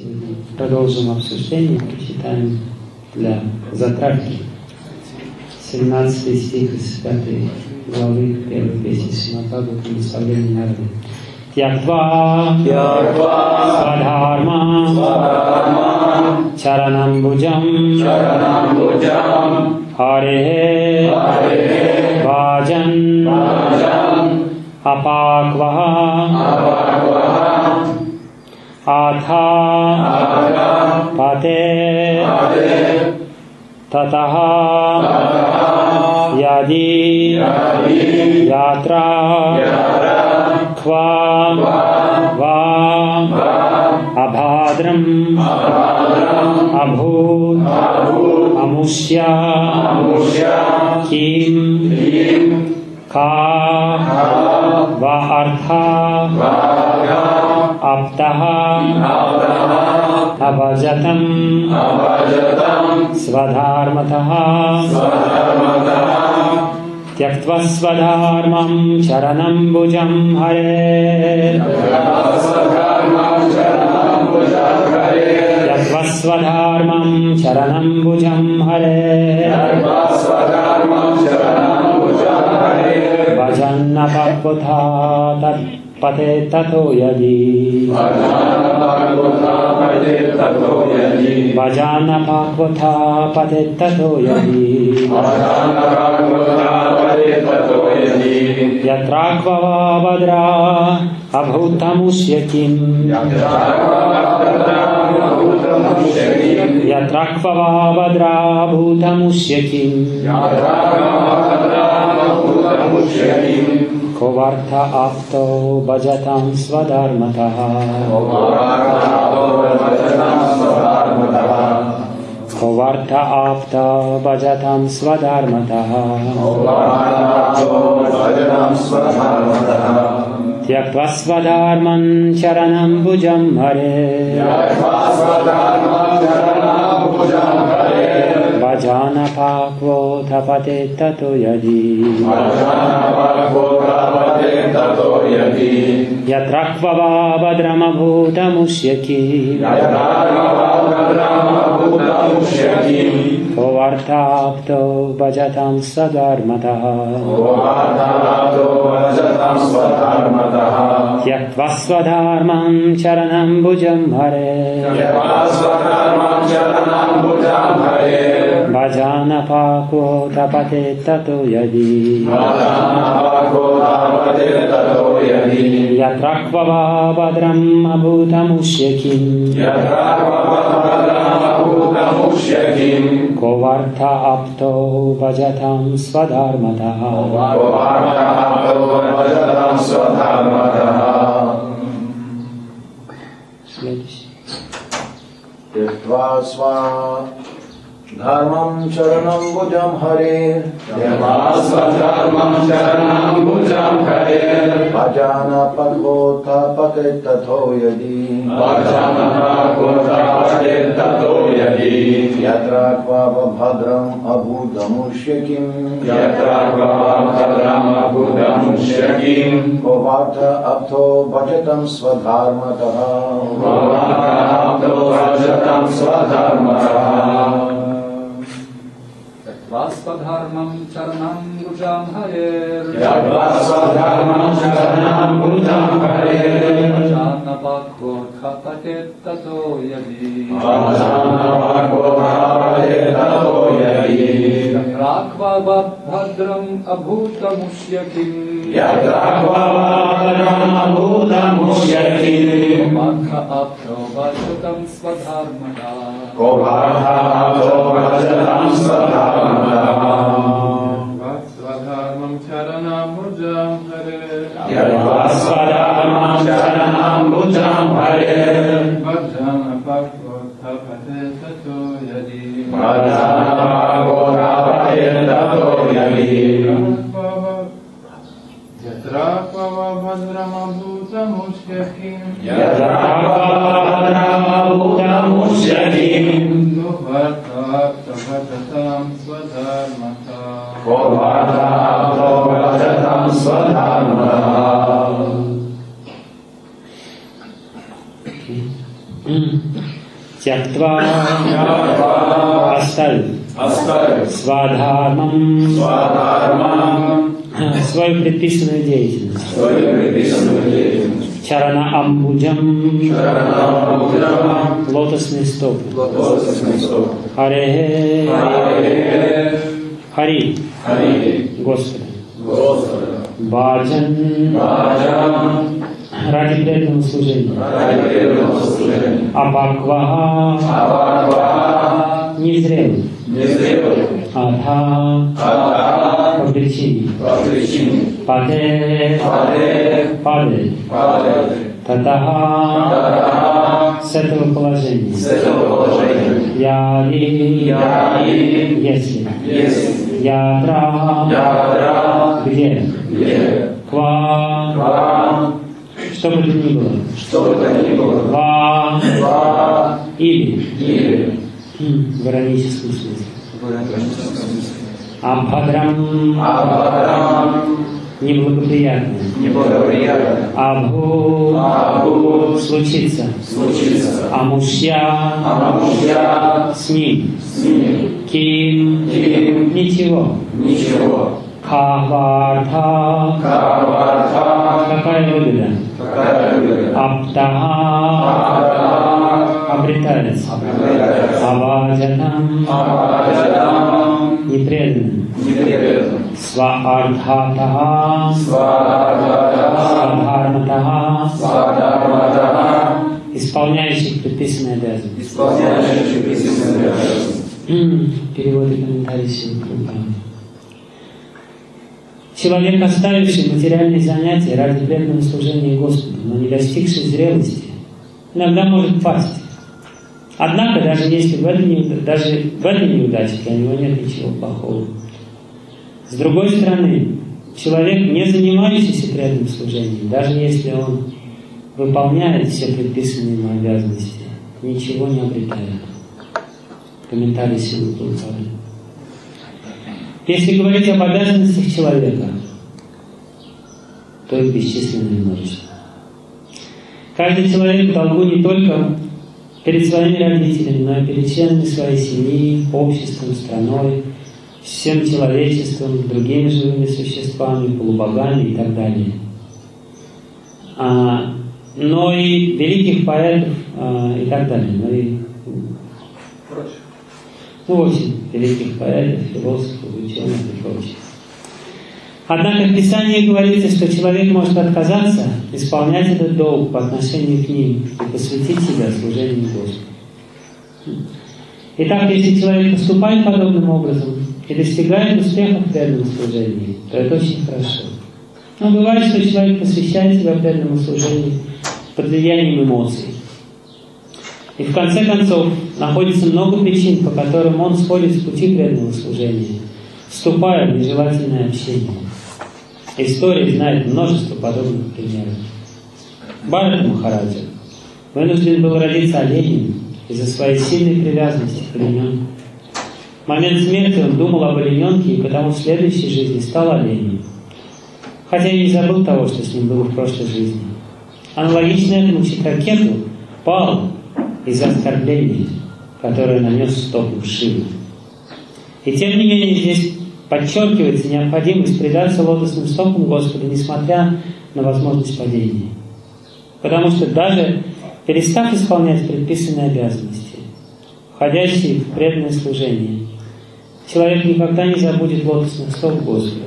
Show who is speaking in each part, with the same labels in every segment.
Speaker 1: Сегодня продолжим обсуждение, прочитаем для затравки 17 стих из 5 главы первой песни Шримад Бхагаватам «Наставление Нарды». Тьяктва свадхарма чаранамбуджам харе баджан апакваха атха пате татаха яди ятра ква ва абхадрам абхут амушья ким ка ва артха аптаха абаджатам свадхарматаха त्यक्त्वा स्वधर्मं चरणम्बुजं हरे त्यक्त्वा स्वधर्मं चरणम्बुजं हरे भजन्नपक्वथा तत्पते ततो यदि भजन्नपक्वथा पते ततो यदि यत्राक्वा भद्रा अभूतमुष्य किम् यत्राक्वा भद्रा अभूतमुष्य किम् को वार्थ आप्तो भजतां स्वधर्मतः को वार्थ आप्तो भजतां स्वधर्मतः त्यक्त्वा स्वधर्मं शरणम्बुजं हरे भजनपाक्वोऽथ पते ततो यदि यत्राक्वा भद्रमभूतमुष्य किम् को वार्ताप्तो भजतां स्वधर्मतः त्यक्त्वा स्वधर्मं शरणम्बुजं हरे भजनपाक्वोऽथ पते ततो यदि यत्राक्वा भद्रम् अभूतमुष्य किम् को वार्थ आप्तो भजतां स्वधर्मतः
Speaker 2: धर्मं शरणम्बुजं हरे भजनपक्वोऽथ पते ततो यदि यत्राक्वा भद्रम् अभूतमुष्य किम् को वार्थ आप्तो भजतां स्वधर्मतः
Speaker 3: स्वधर्मं चरणम्बुजं हरे भजनपक्वोऽथ पते ततो यदि यत्राक्वा भद्रम् अभूतमुष्य किम् वार्थ आप्तो भजतां स्वधर्मतः स्वधर्मं शरणम्बुजं हरे भजनपक्वोऽथ पते ततो यदि यत्राक्वा भद्रमभूतमुष्य किम् भजतां स्वधर्मतः
Speaker 1: Тяктва оставив свадхармам свою предписанную деятельность. Чарана амбуджам лотосные стопы. Харе Хари Господа. Баджан ради преданного служения. Апакваха незрелый. Адха по причине. Паде Татаха с этого положения. Яди если. Ядра где. Ква что бы то ни было. Ва или в ироническом смысле. Абхадрам неблагоприятное. Абху случится. Амушья с ним. Ким ничего. Каварта какая выгода? Аптаха обретается. Аваджанам непреданным. Сваардхатаха свадхарматаха исполняющих предписанные обязанности. Перевод и комментарий Шилпрупа. Человек, оставивший материальные занятия ради преданного служения Господу, но не достигший зрелости, иногда может пасть. Однако, даже если в этой неудаче для него нет ничего плохого. С другой стороны, человек, не занимающийся преданным служением, даже если он выполняет все предписанные ему обязанности, ничего не обретает. Комментарий Силы Прабхупады. Если говорить об обязанностях человека, то их бесчисленное множество. Каждый человек в долгу не только перед своими родителями, но и перед членами своей семьи, обществом, страной, всем человечеством, другими живыми существами, полубогами и так далее. Но и великих поэтов и так далее, но и очень великих поэтов, философов, ученых и прочих. Однако в Писании говорится, что человек может отказаться исполнять этот долг по отношению к ним и посвятить себя служению Господу. Итак, если человек поступает подобным образом и достигает успеха в преданном служении, то это очень хорошо. Но бывает, что человек посвящает себя преданному служению под влиянием эмоций. И в конце концов находится много причин, по которым он сходит с пути преданного служения, вступая в нежелательное общение. История знает множество подобных примеров. Бхарата Махараджа вынужден был родиться оленем из-за своей сильной привязанности к олененку. В момент смерти он думал об олененке и потому в следующей жизни стал оленем, хотя и не забыл того, что с ним было в прошлой жизни. Аналогично этому Читракету пал из-за оскорбления, которое нанес стопам Шивы. И тем не менее здесь подчеркивается необходимость предаться лотосным стопам Господа, несмотря на возможность падения. Потому что даже перестав исполнять предписанные обязанности, входящие в преданное служение, человек никогда не забудет лотосных стоп Господа.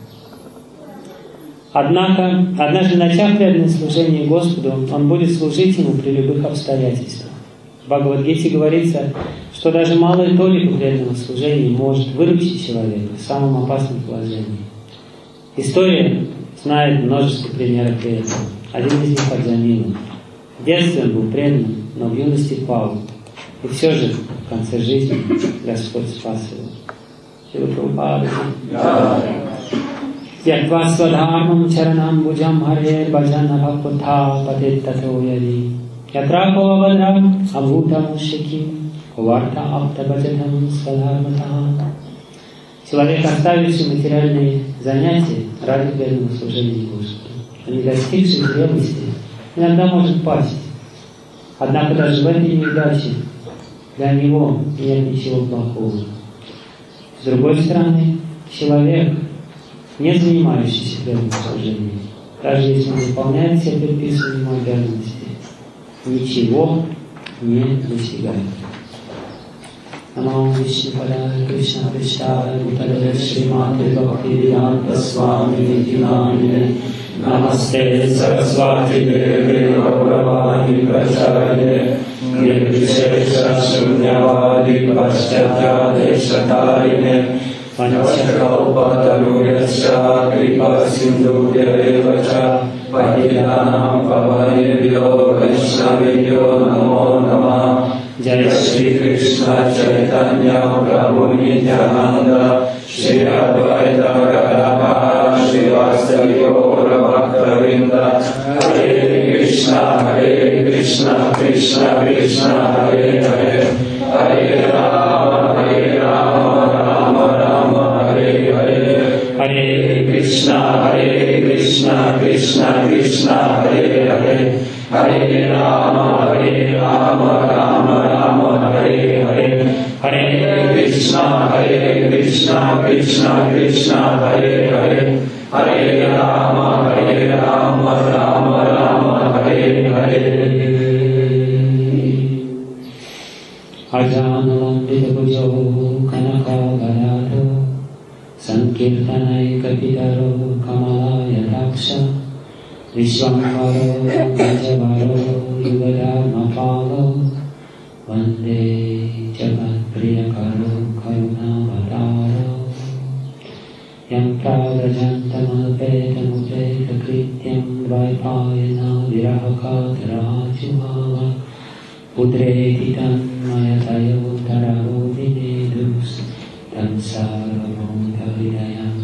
Speaker 1: Однако, однажды начав преданное служение Господу, он будет служить Ему при любых обстоятельствах. В Бхагавад-гите говорится, что даже малая толика преданного служения может выручить человека в самом опасном положении. История знает множество примеров этого. Один из них Аджамила. В детстве он был преданным, но в юности пал. И все же в конце жизни Господь спас его. Шрила Прабхупада. Тяктва свадхармам чаранам буджам харе баджана бхакватха патеттато яди. Ятракова вадрам абхутам ушеким куварта аптабаджатам свадхарматаха. Человек, оставивший материальные занятия ради преданного служения Господу, а не достигший зрелости, иногда может пасть. Однако даже в этой неудаче для него нет ничего плохого. С другой стороны, человек, не занимающийся преданным служением, даже если он выполняет все предписанные ему обязанности, ничего не достигает. Намо Вишнупадая Кришна Криштая Бхутале Шримати Бхактивиданта Свами Нитинамине Намасте Сарасвати Деви Гауравани Прачарье Нирвишеша Шуньявади Пашчатяде Шатарине Панчакалпатарудяша Крипа Синдхубьявача Патиданам Паванебхьо Вайшнавебхьо Намо Намah. Jai Shri Krishna Chaitanya Prabhu Nityananda Shri Advaita Gadadhara Srivastava Gaura Bhaktavinda Hare Krishna Krishna Krishna Hare Hare Hare Rama Rama Hare Hare Hare Krishna Krishna Krishna Hare Hare Hare Rama Rama Hare Hare Hare Krishna Krishna Krishna Hare Hare Hare Rama Rama Hare Hare Ajanavandita Bhujo Kanakavarato Sankirtanai Kapitaro Kamalaya Daksha Vishwamvaro Gajavaro Yugadharmapalo Vande Jagat Priyakaro Karunavataro Yam Pradajantam Alpetam Upeta Krityam Vaipayana Virahakatara Chumava Pudreti Tanmayatayo Tararo Vinedus Tansaravam Kavidayam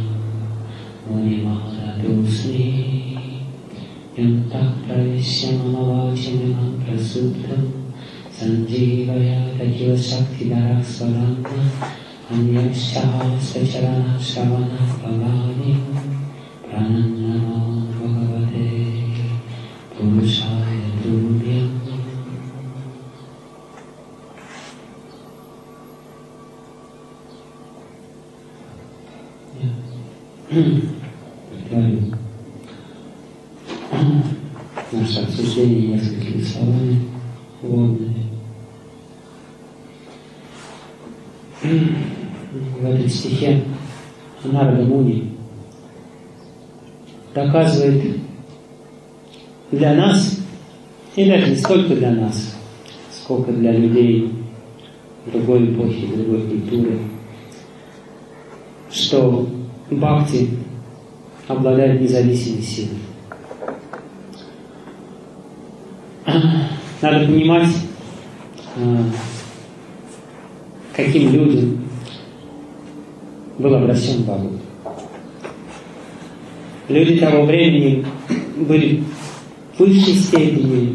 Speaker 1: Munimadatusni Yam Takpravishyamavachimam Prasuptam Sanjivaya Tajiva Shakti Darasvarana Anyascha Sacharana Shravana Bhavani Pranamano Bhagavate Purushaya Tubhyam. Повторю наше обсуждение несколькими словами вводными. В этом стихе Нарада Муни доказывает для нас, и даже не столько для нас, сколько для людей другой эпохи, другой культуры, что бхакти обладает независимой силой. Надо понимать, каким людям был обращен Бхагават. Люди того времени были в высшей степени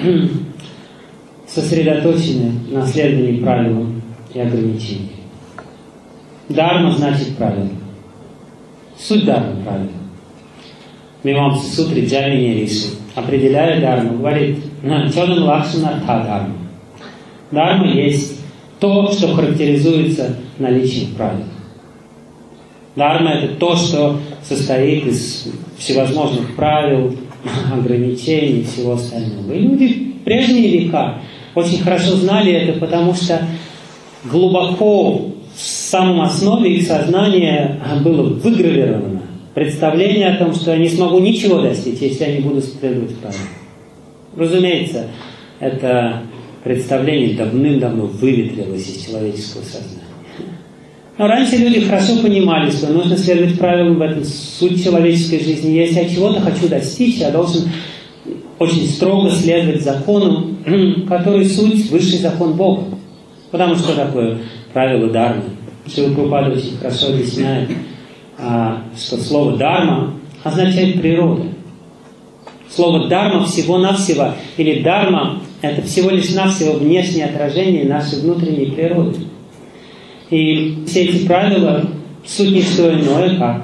Speaker 1: сосредоточены на следовании правилам и ограничениям. Дарма значит правило. Суть дармы правильно. Мимамса Сутри Джаймини Риши, определяя дарму, говорит: Чонам Лакшана Та Дарма. Дарма есть то, что характеризуется наличием правил. Дарма — это то, что состоит из всевозможных правил, ограничений и всего остального. И люди в прежние века очень хорошо знали это, потому что глубоко в самом основе их сознания было выгравировано представление о том, что я не смогу ничего достичь, если я не буду следовать правилам. Разумеется, это представление давным-давно выветрилось из человеческого сознания. Но раньше люди хорошо понимали, что нужно следовать правилам, в этом суть человеческой жизни. Если я чего-то хочу достичь, я должен очень строго следовать закону, который суть высший закон Бога. Потому что такое правило дармы? Шрила Прабхупада очень хорошо объясняет, что слово «дарма» означает «природа». Слово «дарма» всего-навсего, или «дарма» — это всего лишь навсего внешнее отражение нашей внутренней природы. И все эти правила — суть не что иное, как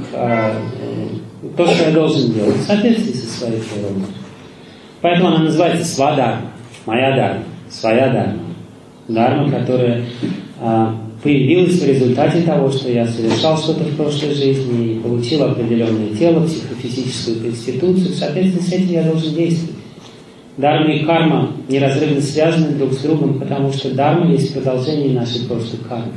Speaker 1: то, что я должен делать в соответствии со своей природой. Поэтому она называется свадарма. моя дарма, своя дарма. Дарма, которая появилась в результате того, что я совершал что-то в прошлой жизни и получил определенное тело, психофизическую конституцию. Соответственно, с этим я должен действовать. Дарма и карма неразрывно связаны друг с другом, потому что дарма есть продолжение нашей прошлой кармы.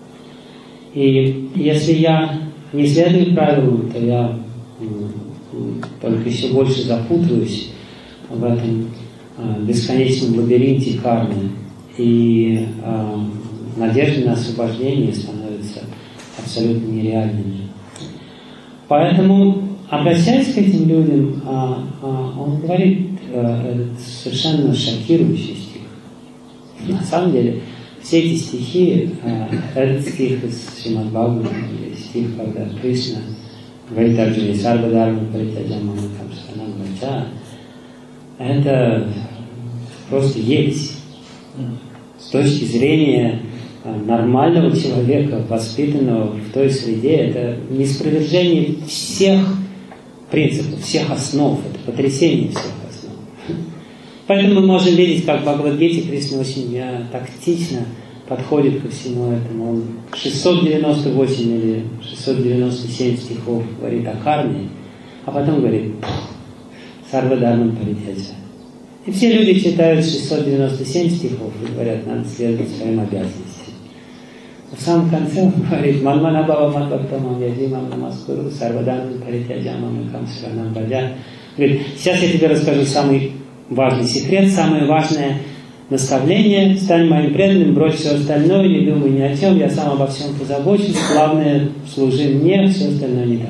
Speaker 1: И если я не следую правилам, то я только еще больше запутываюсь в этом бесконечном лабиринте кармы. И надежды на освобождение становятся абсолютно нереальными. Поэтому, обращаясь к этим людям, он говорит совершенно шокирующий стих. На самом деле, все эти стихи, этот стих из Шримад-Бхагаватам, или стих, когда Кришна говорит Арджуне «Сарва-дарма паритяджамама камсанам вача», это просто ересь. С точки зрения нормального человека, воспитанного в той среде, это неспровержение всех принципов, всех основ, это потрясение всех основ. Поэтому мы можем видеть, как в Бхагавад-гите Кришна очень тактично подходит ко всему этому. Он 698 или 697 стихов говорит о карме, а потом говорит «Сарва-дармам паритяджа». И все люди читают 697 стихов и говорят, надо следовать своим обязанностям. В самом конце он говорит «Манманабава манбхактамам ядимам намаскуру сарваданам паритяджамам экам шранам баджа». Говорит, сейчас я тебе расскажу самый важный секрет, самое важное наставление. Стань моим преданным, брось все остальное, не думай ни о чем, я сам обо всем позабочусь, главное, служи мне, все остальное не так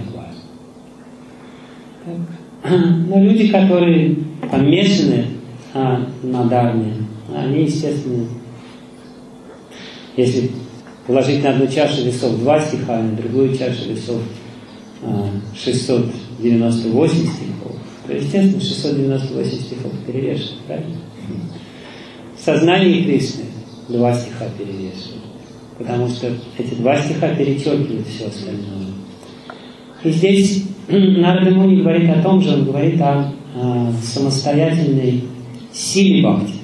Speaker 1: важно. Но люди, которые помешаны на дарме, они, естественно, если положить на одну чашу весов 2 стиха, а на другую чашу весов 698 стихов, то, естественно, 698 стихов перевешивают, правильно? В сознании Кришны 2 стиха перевешивают, потому что эти 2 стиха перечеркивают все остальное. И здесь Нарада Муни говорит о том же, он говорит о самостоятельной силе бхакти.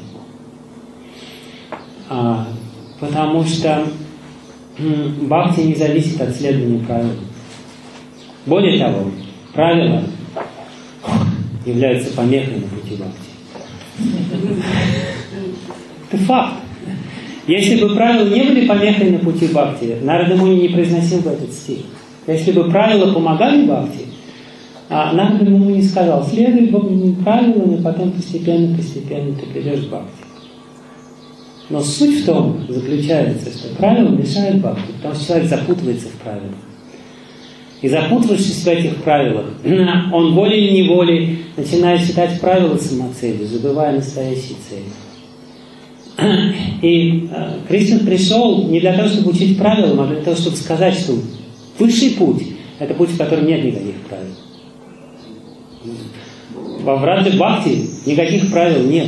Speaker 1: Потому что бхакти не зависит от следования правил. Более того, правила являются помехой на пути бхакти. Это факт. Если бы правила не были помехой на пути бхакти, Нарада Муни не произносил бы этот стих. Если бы правила помогали бхакти, Нарада Муни сказал, следуй правилам, и потом постепенно ты придешь к бхакти. Но суть в том заключается, что правила мешают бхакти, потому что человек запутывается в правилах. И запутавшись в этих правилах, он волей или неволей начинает считать правила самоцелью, забывая настоящие цели. И Кришна пришел не для того, чтобы учить правилам, а для того, чтобы сказать, что высший путь – это путь, в котором нет никаких правил. Во Враджа Бхакти никаких правил нет.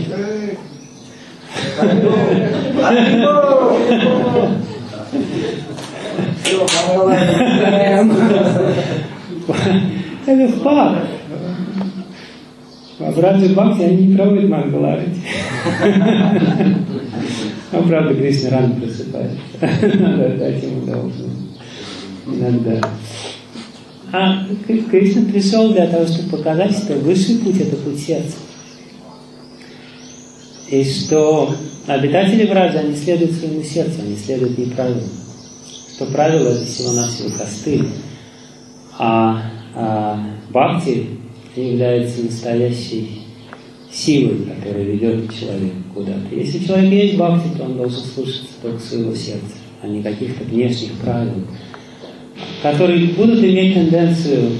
Speaker 1: Это факт. В Враджа Бхакти они не проводят Мангаларати. Ну, правда, Кришна рано просыпается. Надо дать ему должное. Иногда. А Кришна пришел для того, чтобы показать, что высший путь – это путь сердца. И что обитатели Враджа, они следуют своему сердцу, они следуют не правилам. Что правила – это всего-навсего костыль. А бхакти является настоящей силой, которая ведет человека куда-то. Если у человека есть бхакти, то он должен слушаться только своего сердца, а не каких-то внешних правил, которые будут иметь тенденцию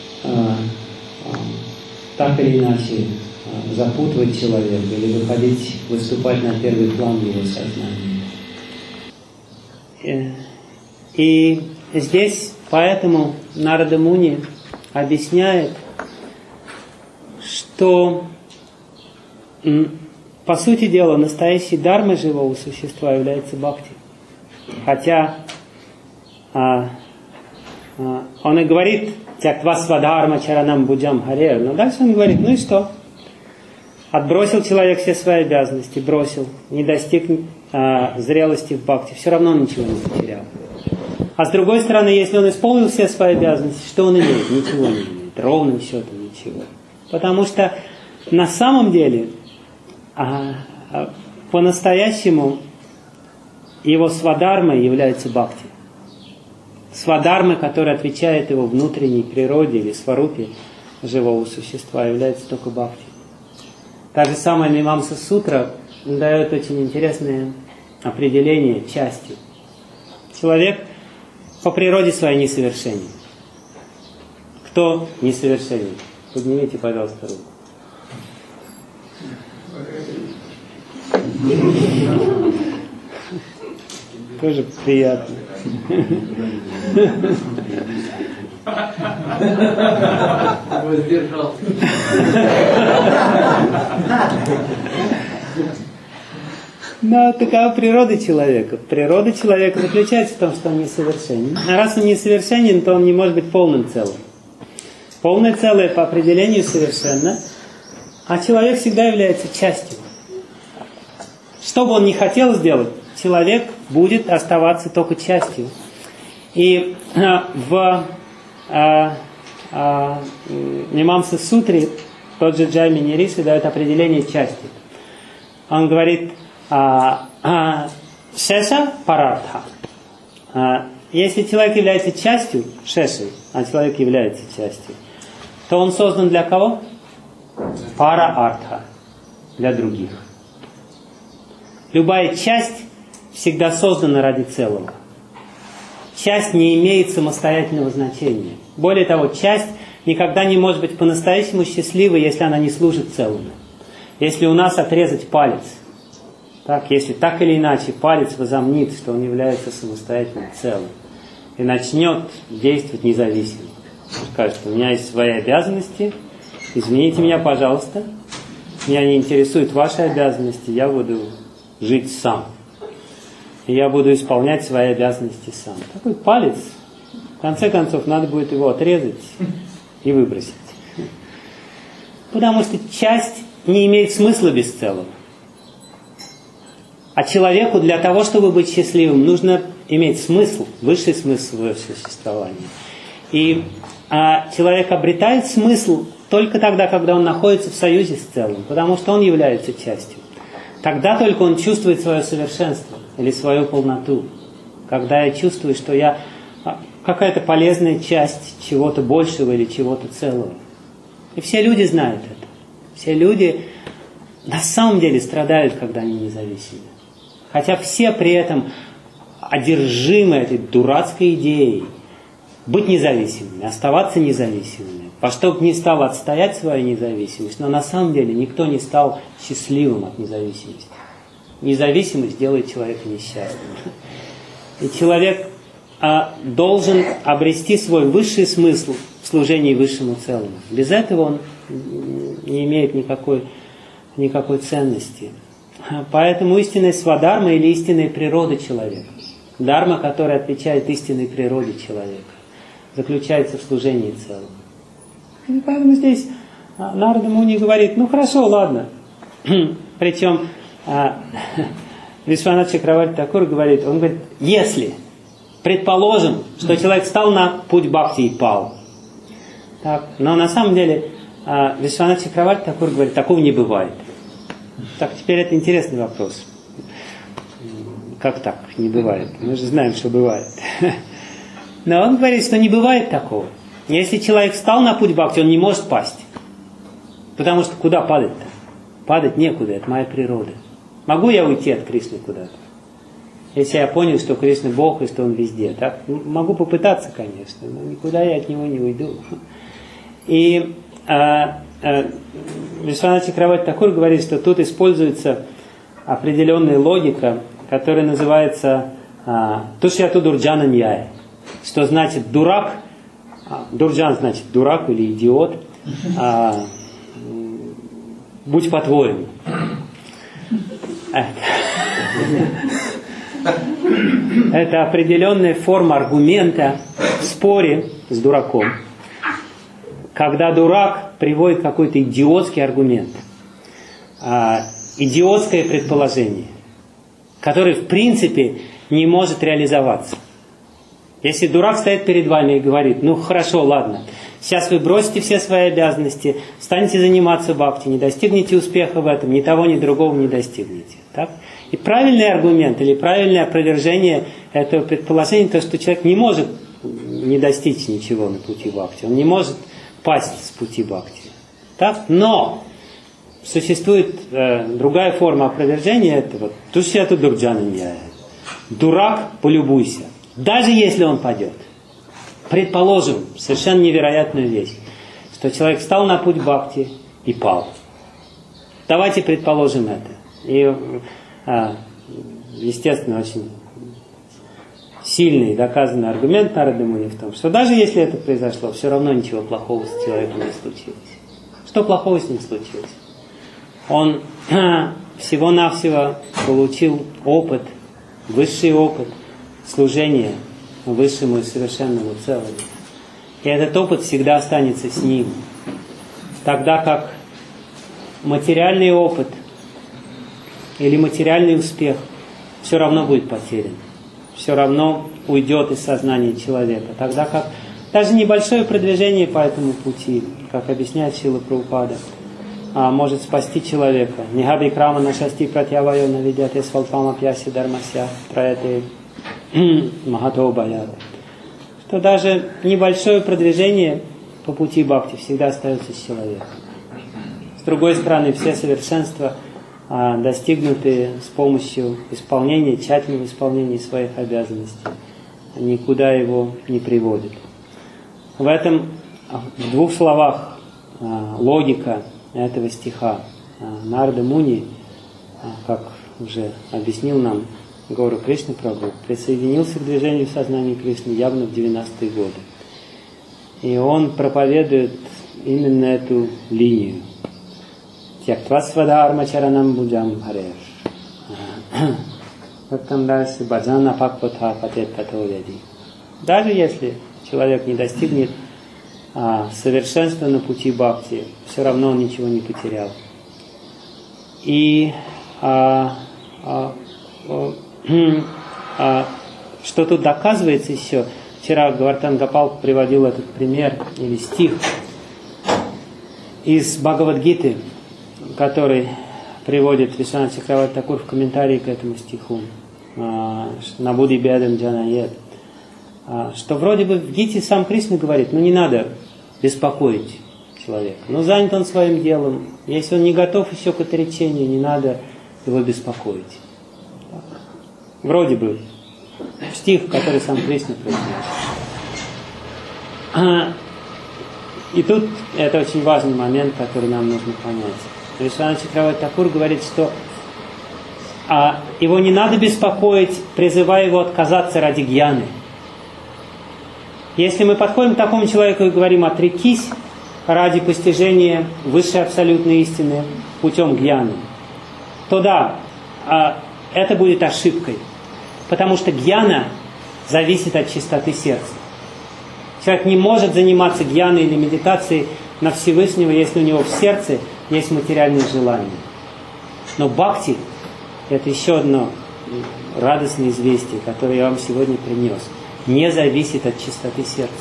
Speaker 1: так или иначе запутывать человека или выступать на первый план в его сознании. И здесь поэтому Нарада Муни объясняет, что по сути дела настоящей дармой живого существа является бхакти. Хотя он и говорит «Тяктва свадхарма чаранам буджам харер», но дальше он говорит, ну и что? Отбросил человек все свои обязанности, бросил, не достиг зрелости в бхакти, все равно он ничего не потерял. А с другой стороны, если он исполнил все свои обязанности, что он имеет? Ничего не имеет, ровным счетом ничего. Потому что на самом деле по-настоящему его свадхармой является бхакти. Свадхармой, которая отвечает его внутренней природе или сварупе живого существа, является только бхакти. Так же самое Мимамса Сутра дает очень интересное определение части. Человек по природе своей несовершенен. Кто несовершенен? Поднимите, пожалуйста, руку. Тоже приятно.
Speaker 3: Воздержался.
Speaker 1: Но такова природа человека. Природа человека заключается в том, что он несовершенен. А раз он несовершенен, то он не может быть полным целым. Полное целое по определению совершенно, а человек всегда является частью. Что бы он ни хотел сделать, человек будет оставаться только частью. И в Мимамса Сутре тот же Джаймини Риши дает определение части. Он говорит шеша парартха. Если человек является частью, шешей, а человек является частью, то он создан для кого? Пара-артха. Для других. Любая часть всегда создана ради целого. Часть не имеет самостоятельного значения. Более того, часть никогда не может быть по-настоящему счастливой, если она не служит целому. Если у нас отрезать палец, если так или иначе палец возомнит, что он является самостоятельным целым, и начнет действовать независимо. Скажет, у меня есть свои обязанности, извините меня, пожалуйста, меня не интересуют ваши обязанности, я буду жить сам. И я буду исполнять свои обязанности сам. Такой палец, в конце концов, надо будет его отрезать и выбросить. Потому что часть не имеет смысла без целого. А человеку для того, чтобы быть счастливым, нужно иметь смысл, высший смысл своего существования. И человек обретает смысл только тогда, когда он находится в союзе с целым, потому что он является частью. Тогда только он чувствует свое совершенство или свою полноту. Когда я чувствую, что я какая-то полезная часть чего-то большего или чего-то целого. И все люди знают это. Все люди на самом деле страдают, когда они независимы. Хотя все при этом одержимы этой дурацкой идеей быть независимыми, оставаться независимыми. Во что бы ни стало отстоять свою независимость, но на самом деле никто не стал счастливым от независимости. Независимость делает человека несчастным. И человек должен обрести свой высший смысл в служении высшему целому. Без этого он не имеет никакой ценности. Поэтому истинная свадхарма или истинная природа человека, дхарма, которая отвечает истинной природе человека, заключается в служении целому. И поэтому здесь Нарада Муни говорит, ну хорошо, ладно. Причем Вишванат Чакраварти Такур говорит, он говорит, если, предположим, что человек встал на путь бхакти и пал. Так, но на самом деле Вишванат Чакраварти Такур говорит, такого не бывает. Так, теперь это интересный вопрос. Как так? Не бывает. Мы же знаем, что бывает. Но он говорит, что не бывает такого. Если человек встал на путь бхакти, он не может пасть. Потому что куда падать-то? Падать некуда, это моя природа. Могу я уйти от Кришны куда-то? Если я понял, что Кришна Бог и что Он везде. Так? Могу попытаться, конечно, но никуда я от Него не уйду. И Вишванат Чакраварти Такур говорит, что тут используется определенная логика, которая называется Тушьяту Дурджана Ньяя. Что значит дурак? Дурджан значит дурак или идиот. Будь по-твоему. Это определенная форма аргумента в споре с дураком. Когда дурак приводит какой-то идиотский аргумент. идиотское предположение, которое в принципе не может реализоваться. Если дурак стоит перед вами и говорит: ну хорошо, ладно, сейчас вы бросите все свои обязанности, станете заниматься бхакти, не достигнете успеха в этом, ни того, ни другого не достигнете. Так? И правильный аргумент или правильное опровержение этого предположения, то, что человек не может не достичь ничего на пути бхакти, он не может пасть с пути бхакти. Так? Но существует другая форма опровержения этого. Тушьяту дурджананья. Дурак, полюбуйся. Даже если он падет. Предположим совершенно невероятную вещь, что человек встал на путь бхакти и пал. Давайте предположим это. И, естественно, очень сильный доказанный аргумент Нарады Муни в том, что даже если это произошло, все равно ничего плохого с человеком не случилось. Что плохого с ним случилось? Он всего-навсего получил опыт, высший опыт служения высшему и совершенному целому. И этот опыт всегда останется с ним. Тогда как материальный опыт или материальный успех все равно будет потерян. Все равно уйдет из сознания человека. Тогда как даже небольшое продвижение по этому пути, как объясняет Шрила Прабхупада, может спасти человека. Нихаби крама на шасти пратьявайо навидяте свалпама пьяси дармася проэты махато баят. Что даже небольшое продвижение по пути бхакти всегда остается с человеком. С другой стороны, все совершенства, достигнутые с помощью исполнения, тщательного исполнения своих обязанностей, никуда его не приводят. В этом, в двух словах, логика этого стиха. Нарада Муни, как уже объяснил нам Гаура Кришна Прабху, присоединился к движению сознания Кришны явно в 90-е годы. И он проповедует именно эту линию. Тяктвасвадарма чаранам буджам хареш. Как там дальше? Баджана пакпатха патет татовяди. Даже если человек не достигнет совершенства на пути бхакти, все равно он ничего не потерял. И что тут доказывается еще, вчера Гавардхан Гопал приводил этот пример или стих из Бхагавад-гиты, который приводит Вишванат Чакраварти Такур в комментарии к этому стиху, Набуди бедам джанает, что вроде бы в Гите сам Кришна говорит: ну не надо беспокоить человека, но занят он своим делом, если он не готов еще к отречению, не надо его беспокоить. Так. Вроде бы стих, который сам Кришна произнес. И тут это очень важный момент, который нам нужно понять. Вишванат Чакраварти Такур говорит, что его не надо беспокоить, призывая его отказаться ради гьяны. Если мы подходим к такому человеку и говорим: отрекись ради постижения высшей абсолютной истины путем гьяны, то да, это будет ошибкой. Потому что гьяна зависит от чистоты сердца. Человек не может заниматься гьяной или медитацией на Всевышнего, если у него в сердце есть материальные желания. Но бхакти – это еще одно радостное известие, которое я вам сегодня принес. Не зависит от чистоты сердца.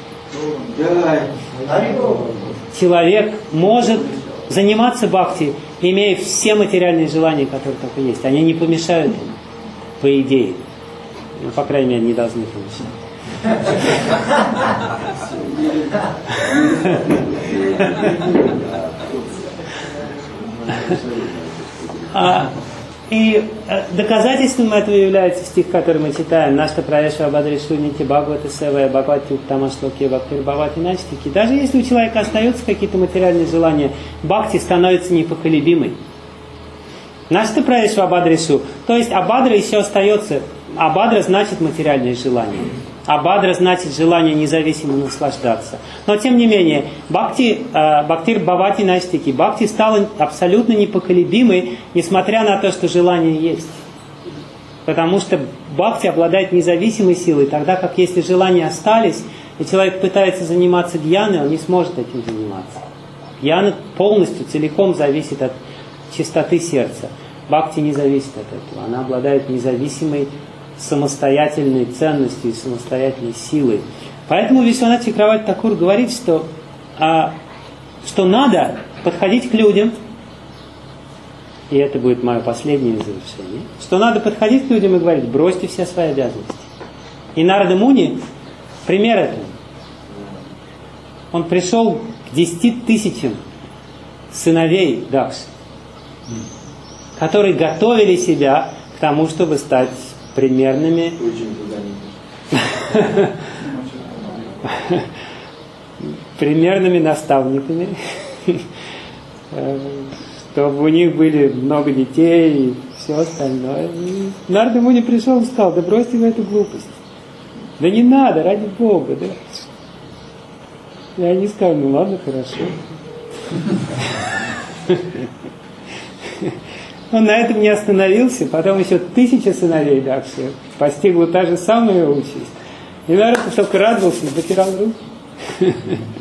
Speaker 1: Человек может заниматься бхакти, имея все материальные желания, которые только есть. Они не помешают ему, по идее. Ну, по крайней мере, не должны помешать. И доказательством этого является стих, который мы читаем: «Нашта праеша абадришу нити бхагавата севая бхагавати уттама шлоке бхактир бхавати начтики». Даже если у человека остаются какие-то материальные желания, бхакти становится непоколебимой. Нашта праеша абадришу, то есть абадра еще остается. Абадра значит материальные желания. Абадра значит желание независимо наслаждаться. Но тем не менее, бхактир бхавати начтики, бхакти стала абсолютно непоколебимой, несмотря на то, что желание есть. Потому что бхакти обладает независимой силой, тогда как если желания остались, и человек пытается заниматься гьяной, он не сможет этим заниматься. Гьяна полностью, целиком зависит от чистоты сердца. Бхакти не зависит от этого. Она обладает независимой, самостоятельной ценностью и самостоятельной силой. Поэтому Вишванат Чакраварти Такур говорит, что надо подходить к людям, и это будет мое последнее завершение, что надо подходить к людям и говорить: бросьте все свои обязанности. И Нарада Муни пример этого. Он пришел к 10 тысячам сыновей Дакши, которые готовили себя к тому, чтобы стать примерными примерными наставниками, чтобы у них были много детей и все остальное. Нарада Муни пришел и сказал: да бросьте вы эту глупость. Да не надо, ради Бога. Да. И они сказали: ну ладно, хорошо. Он на этом не остановился, потом еще 1000 сыновей Дакши постигла та же самая участь. И народ только радовался и потирал руки.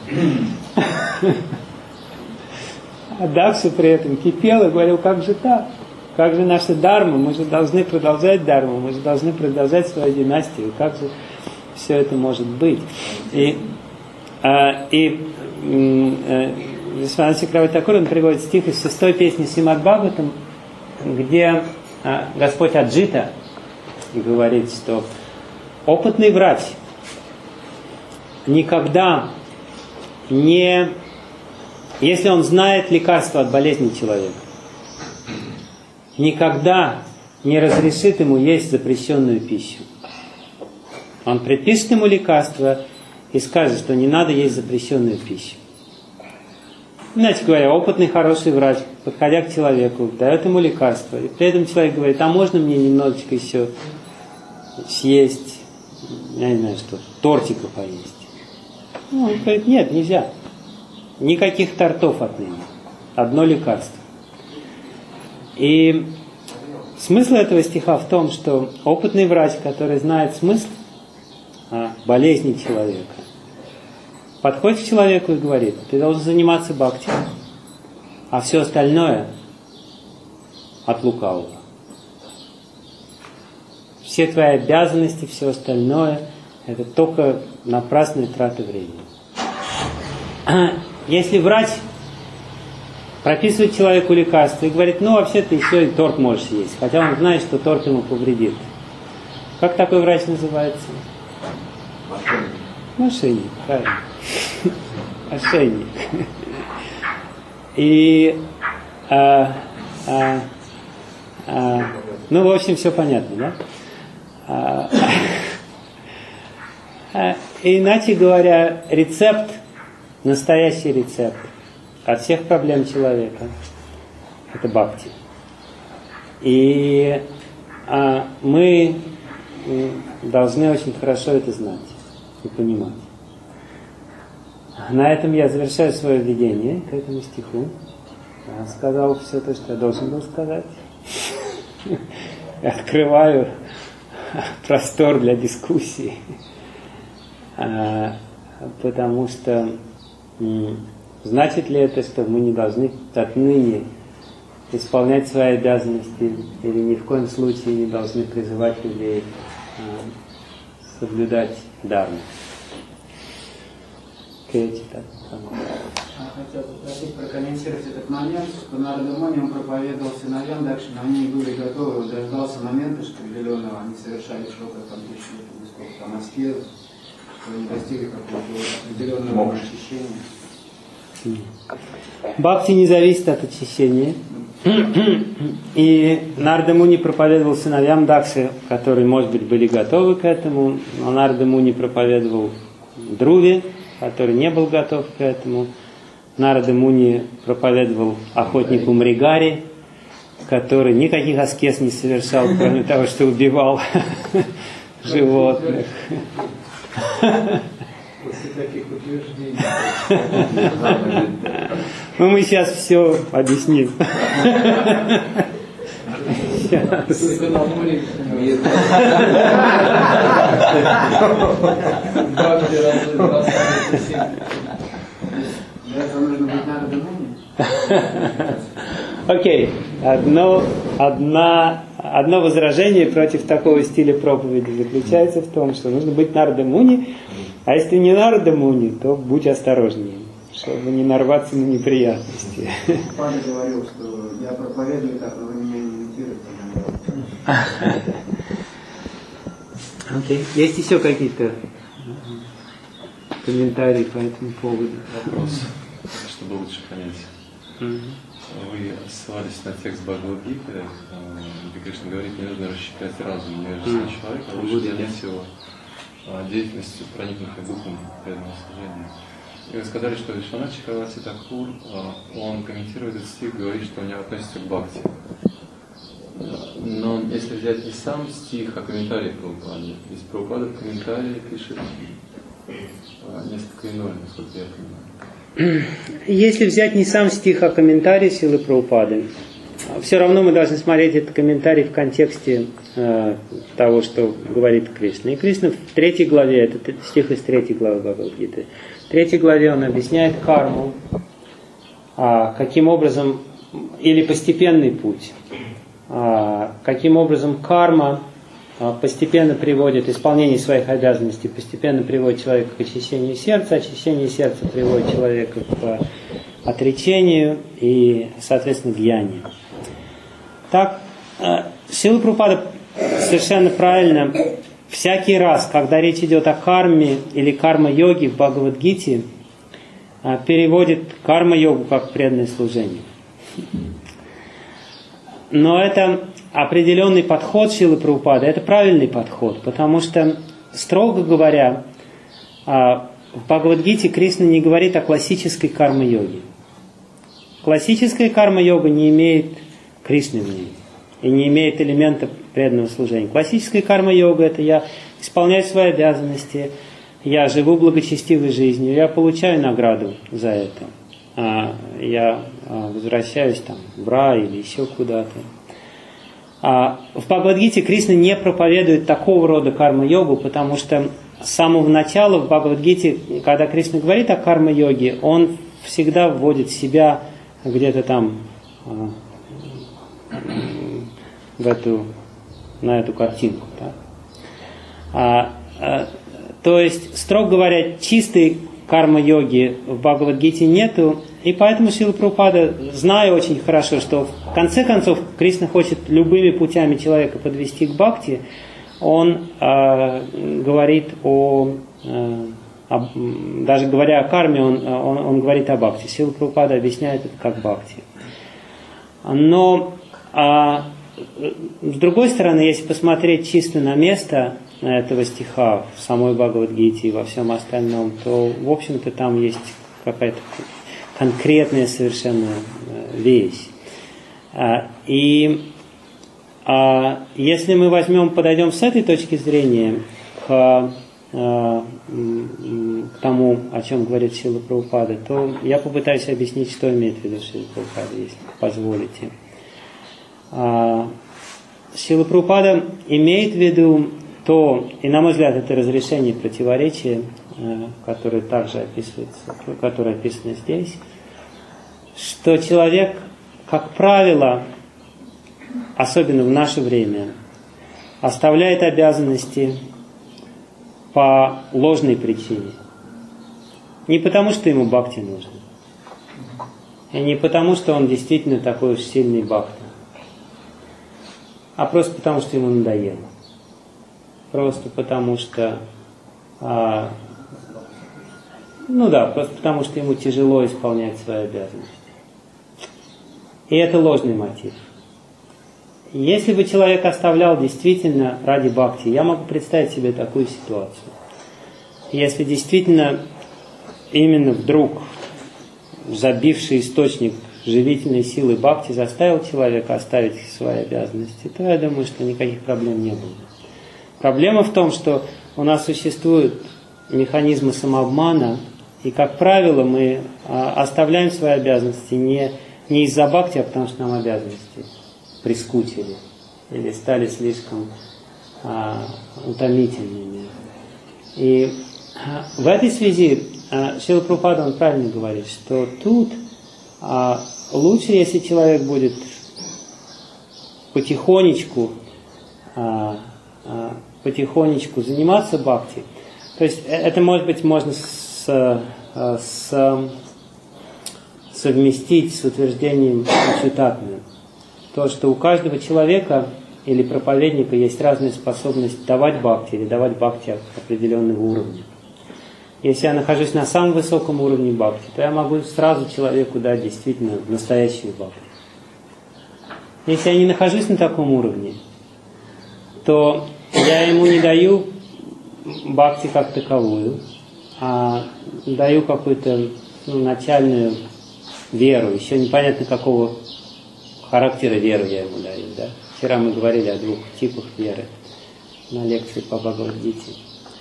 Speaker 1: А Дакши при этом кипел и говорил: как же так? Как же наша дарма? Мы же должны продолжать дарму, мы же должны продолжать свою династию. Как же все это может быть? И Вишванат Чакраварти Такур, он приводит стих из 6-й песни Сримад Бхагаватам, где Господь Аджита говорит, что опытный врач никогда не, если он знает лекарство от болезни человека, никогда не разрешит ему есть запрещенную пищу. Он предпишет ему лекарство и скажет, что не надо есть запрещенную пищу. Иначе говоря, опытный, хороший врач, подходя к человеку, дает ему лекарство. И при этом человек говорит: а можно мне немножечко еще съесть, я не знаю что, тортика поесть? Ну, он говорит: нет, нельзя. Никаких тортов отныне. Одно лекарство. И смысл этого стиха в том, что опытный врач, который знает смысл болезни человека, подходит к человеку и говорит: ты должен заниматься бхакти, а все остальное от лукавого. Все твои обязанности, все остальное – это только напрасная трата времени. Если врач прописывает человеку лекарство и говорит: ну, вообще ты еще и торт можешь есть, хотя он знает, что торт ему повредит. Как такой врач называется? Мошенник, правильно. Мошенник. И, ну, в общем, все понятно, да? Иначе говоря, рецепт, настоящий рецепт от всех проблем человека – это бхакти. И мы должны очень хорошо это знать и понимать. На этом я завершаю свое введение к этому стиху. Я сказал все то, что я должен был сказать. Открываю простор для дискуссии. Потому что значит ли это, что мы не должны отныне исполнять свои обязанности или ни в коем случае не должны призывать людей соблюдать дхарму?
Speaker 4: Хотел попросить прокомментировать этот момент, что Нарада Муни, он проповедовал сыновьям Дакши, но они были готовы, дождался момента, что определенного они совершали сколько там тысяч лет, сколько там аскез, что они достигли какого-то определенного очищения.
Speaker 1: Бхакти не зависит от очищения. И Нарада Муни проповедовал сыновьям Дакши, которые, может быть, были готовы к этому, но Нарада Муни проповедовал Друве, который не был готов к этому. Нарада Муни проповедовал охотнику Мригаре, который никаких аскез не совершал, кроме того, что убивал животных.
Speaker 4: После таких утверждений.
Speaker 1: Ну, мы сейчас все объясним. Окей. Одно возражение против такого стиля проповеди заключается в том, что нужно быть Нарада Муни, а если не Нарада Муни, то будь осторожнее, чтобы не нарваться на неприятности.
Speaker 4: Папа говорил, что я проповедую так, но вы меня не имитируете.
Speaker 1: Окей. Есть еще какие-то комментарии по этому поводу?
Speaker 5: Вопрос, чтобы лучше понять. Вы ссылались на текст Бхагавад-гиты, где Кришна говорит, не нужно расщеплять разум невежественного человека, а лучше занять его деятельностью, проникнутой духом преданного служения. И вы сказали, что Вишванат Чакраварти Такур, он комментирует этот стих, говорит, что он не относится к бхакти. Но если взять не сам стих, а комментарий Прабхупады, здесь Прабхупада в комментарии пишет несколько иное, насколько я понимаю.
Speaker 1: Если взять не сам стих, а комментарий Силы Прабхупады, все равно мы должны смотреть этот комментарий в контексте того, что говорит Кришна. И Кришна в 3 главе, это стих из 3 главы Бхагавад-гиты, в 3 главе он объясняет карму, каким образом, или постепенный путь, каким образом карма постепенно приводит, исполнение своих обязанностей постепенно приводит человека к очищению сердца приводит человека к отречению и, соответственно, к гьяне. Так, Шрила Прабхупада совершенно правильно, всякий раз, когда речь идет о карме или карма-йоге в Бхагавад-гите, переводит карма-йогу как преданное служение. Но это определенный подход Шрилы Прабхупады, это правильный подход, потому что, строго говоря, в Бхагавад-гите Кришна не говорит о классической карма-йоге. Классическая карма-йога не имеет Кришны в ней и не имеет элемента преданного служения. Классическая карма-йога – это я исполняю свои обязанности, я живу благочестивой жизнью, я получаю награду за это. Я возвращаюсь там в рай или еще куда-то. В Бхагавад-гите Кришна не проповедует такого рода карма-йогу, потому что с самого начала в Бхагавад-гите, когда Кришна говорит о карма-йоге, он всегда вводит себя где-то там на эту картинку. Да? То есть, строго говоря, чистой карма-йоги в Бхагавад-гите нету, и поэтому Шрила Прабхупада, зная очень хорошо, что в конце концов Кришна хочет любыми путями человека подвести к бхакти, он говорит даже говоря о карме, он говорит о бхакти. Шрила Прабхупада объясняет это как бхакти. Но с другой стороны, если посмотреть чисто на место этого стиха в самой Бхагавад-гите и во всем остальном, то, в общем-то, там есть какая-то конкретная совершенно вещь. И если мы подойдем с этой точки зрения к тому, о чем говорит Шрила Прабхупада, то я попытаюсь объяснить, что имеет в виду Шрила Прабхупада, если позволите. Шрила Прабхупада имеет в виду то, и на мой взгляд, это разрешение противоречия, которое также описывается, которое описано здесь, что человек, как правило, особенно в наше время, оставляет обязанности по ложной причине. Не потому, что ему бхакти нужно, и не потому, что он действительно такой уж сильный бхакта, а просто потому, что ему надоело. Просто потому, что просто потому, что ему тяжело исполнять свои обязанности. И это ложный мотив. Если бы человек оставлял действительно ради бхакти, я могу представить себе такую ситуацию. Если действительно именно вдруг забивший источник живительной силы бхакти заставил человека оставить свои обязанности, то я думаю, что никаких проблем не было. Проблема в том, что у нас существуют механизмы самообмана, и, как правило, мы оставляем свои обязанности не из-за бхакти, а потому что нам обязанности прискучили или стали слишком утомительными. И в этой связи Шрила Прабхупада, он правильно говорит, что тут лучше, если человек будет потихонечку заниматься бхакти. То есть это, может быть, можно совместить с утверждением Ачютатмана. То, что у каждого человека или проповедника есть разная способность давать бхакти или давать бхакти определенного уровня. Если я нахожусь на самом высоком уровне бхакти, то я могу сразу человеку дать действительно настоящую бхакти. Если я не нахожусь на таком уровне, то я ему не даю бхакти как таковую, а даю какую-то начальную веру. Еще непонятно, какого характера веры я ему даю. Да? Вчера мы говорили о двух типах веры на лекции по Бхагавад-гите.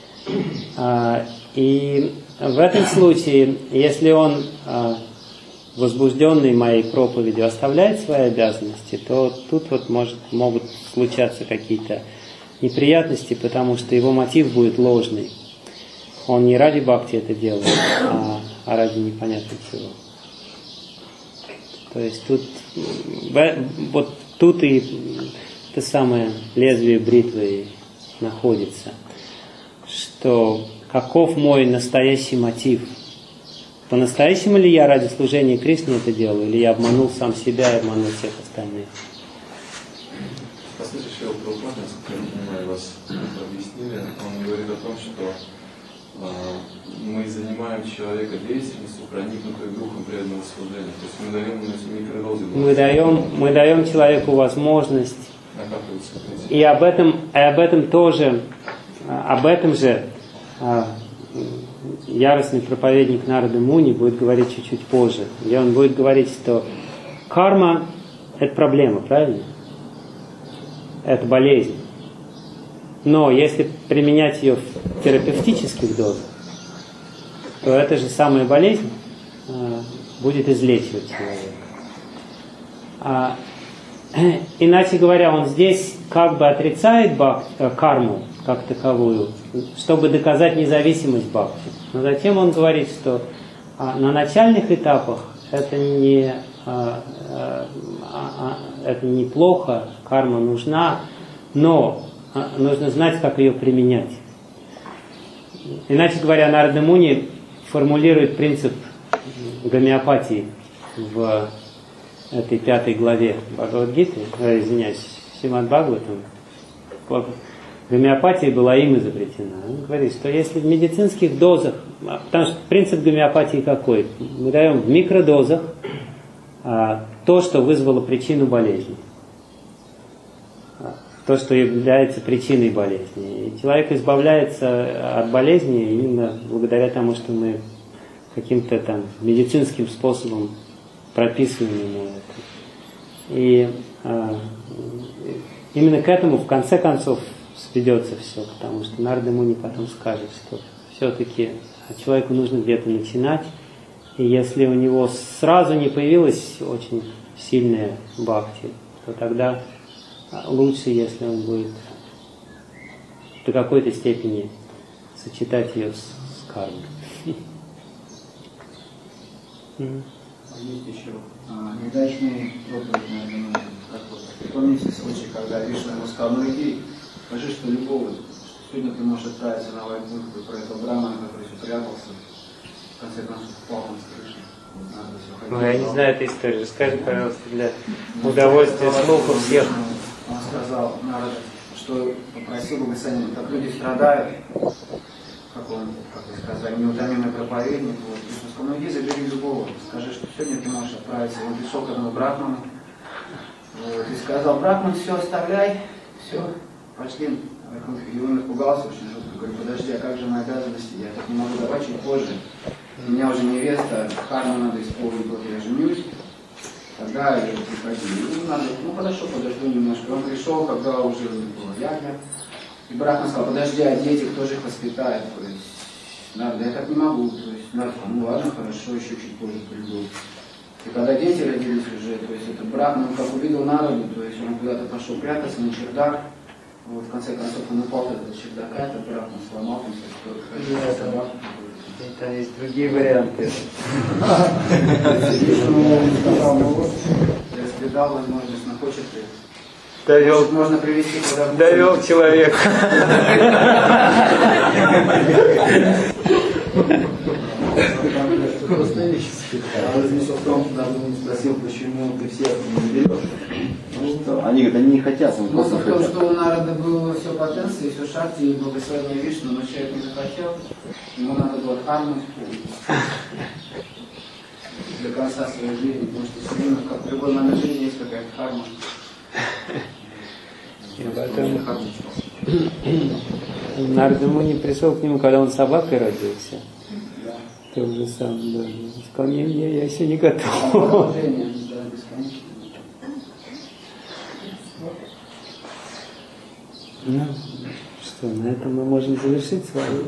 Speaker 1: И в этом случае, если он, возбужденный моей проповедью, оставляет свои обязанности, то тут вот могут случаться какие-то неприятности, потому что его мотив будет ложный. Он не ради бхакти это делает, а ради непонятно чего. То есть тут и это самое лезвие бритвы находится, что каков мой настоящий мотив. По-настоящему ли я ради служения Кришне это делаю, или я обманул сам себя и обманул всех остальных?
Speaker 5: Послушай, Шрила Прабхупада, насколько я понимаю, вас объяснили, он говорит о том, что мы занимаем человека деятельностью, проникнутую духом преданного служения. То есть мы даем ему микродозы. Мы даем человеку возможность. И об этом же яростный проповедник Нарада Муни будет говорить чуть-чуть позже, где он будет говорить, что карма – это проблема, правильно? Это болезнь. Но если применять ее в терапевтических дозах, то эта же самая болезнь будет излечивать человека. Иначе говоря, он здесь как бы отрицает карму как таковую, чтобы доказать независимость бхакти. Но затем он говорит, что на начальных этапах это неплохо, карма нужна, но нужно знать, как ее применять. Иначе говоря, Нарада Муни формулирует принцип гомеопатии в этой 5 главе Бхагавад-гиты, Шримад Бхагаватам. Гомеопатия была им изобретена. Он говорит, что если в медицинских дозах, потому что принцип гомеопатии какой? Мы даем в микродозах то, что вызвало причину болезни. То, что является причиной болезни. И человек избавляется от болезни именно благодаря тому, что мы каким-то там медицинским способом прописываем ему это. И именно к этому в конце концов сведется все, потому что Нарада Муни потом скажет, что все-таки человеку нужно где-то начинать, и если у него сразу не появилась очень сильная бхакти, то тогда лучше, если он будет до какой-то степени сочетать ее с кармой.
Speaker 4: Есть еще неудачный опыт, наверное, помните случай, когда Вишну ему сказал, ну иди, скажи, что любого, сегодня ты можешь отправиться на войну про этого брамана, который все прятался, в конце концов упал там с крыши.
Speaker 1: Ну, я не знаю этой истории. Скажи, пожалуйста, для удовольствия слуха всех.
Speaker 4: Он сказал, что попросил благословения, как люди страдают, как вы сказали, неутомимый проповедник. Вот. И сказал, ну иди, забери любого, скажи, что сегодня ты можешь отправиться. Он пришел к одному брахману, вот, и сказал, брахман, все оставляй, все, пошли. И он испугался очень жутко, говорит, подожди, а как же мои обязанности? Я так не могу давать чуть позже. У меня уже невеста, карму надо исполнить, вот я женюсь. Тогда я приходил. Подошел, подожду немножко. Он пришел, когда уже было ягня. И брахман сказал, подожди, а дети, кто же их воспитает? То есть, надо, я так не могу. То есть, надо, ну ладно, хорошо, еще чуть позже приду. И когда дети родились уже, то есть этот брахман, как увидел народу, то есть он куда-то пошел прятаться на чердак. Вот в конце концов он упал от этого чердака, этот брахман сломал, там, собаку. Там есть другие варианты. Если дал возможность, но хочет ли?
Speaker 1: Довел,
Speaker 4: Можно привести куда-то.
Speaker 1: довел человека.
Speaker 4: Смысл в том, что даже он спросил, почему ты всех не берешь.
Speaker 2: Они говорят, они не хотят, они
Speaker 4: Смысл
Speaker 2: просто
Speaker 4: в том,
Speaker 2: хотят.
Speaker 4: что у народа было все потенции, все шахти и благословение Вишну, но человек не захотел, ему надо было харму до конца своей жизни, потому что все время, как в любой момент жизни, есть какая-то харма.
Speaker 1: Нарда Муни пришел к нему, когда он собакой родился. То же самое, да. Сказал, не, я еще не готов. Ну, что, на этом мы можем завершить свою.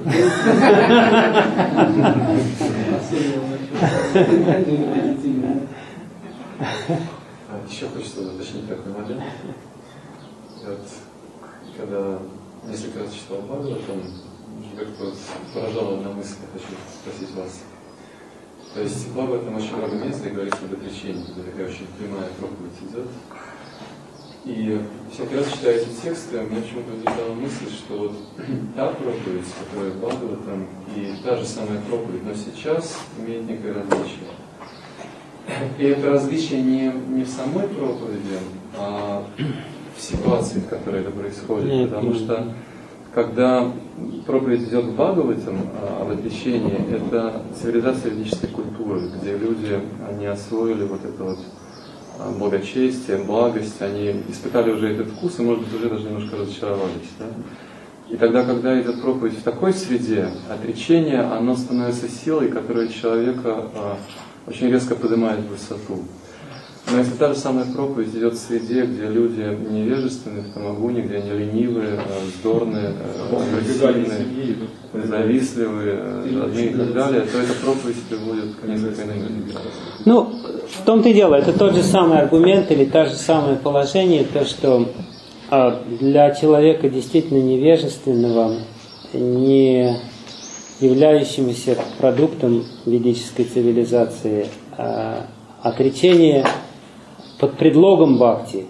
Speaker 5: Еще хочется уточнить такой момент. Вот, когда несколько раз читал Бхагаватам, как-то вот поражала одна мысль, я хочу спросить вас. То есть в Бхагаватам очень много мест, где говорится об отречении, где такая очень прямая проповедь идет. И всякий раз читая эти тексты, у меня почему-то возникла мысль, что вот та проповедь, которая в Бхагаватам, и та же самая проповедь, но сейчас имеет некое различие. И это различие не в самой проповеди, а в ситуации, в которой это происходит. Потому что когда проповедь идет в Бхагаватам об отречении, это цивилизация ведической культуры, где люди, они освоили вот это вот благочестие, благость, они испытали уже этот вкус и, может быть, уже даже немножко разочаровались. Да? И тогда, когда идет проповедь в такой среде, отречение, оно становится силой, которая человека очень резко поднимает в высоту. Но если та же самая проповедь идет в среде, где люди невежественны в тамагуне, где они ленивые, вздорные, агрессивные, завистливые, жадные и так далее, то эта проповедь приводит к несколько иным результатам.
Speaker 1: Ну, в том-то и дело, это тот же самый аргумент или то же самое положение, то, что для человека действительно невежественного, не являющемуся продуктом ведической цивилизации, отречение под предлогом бхакти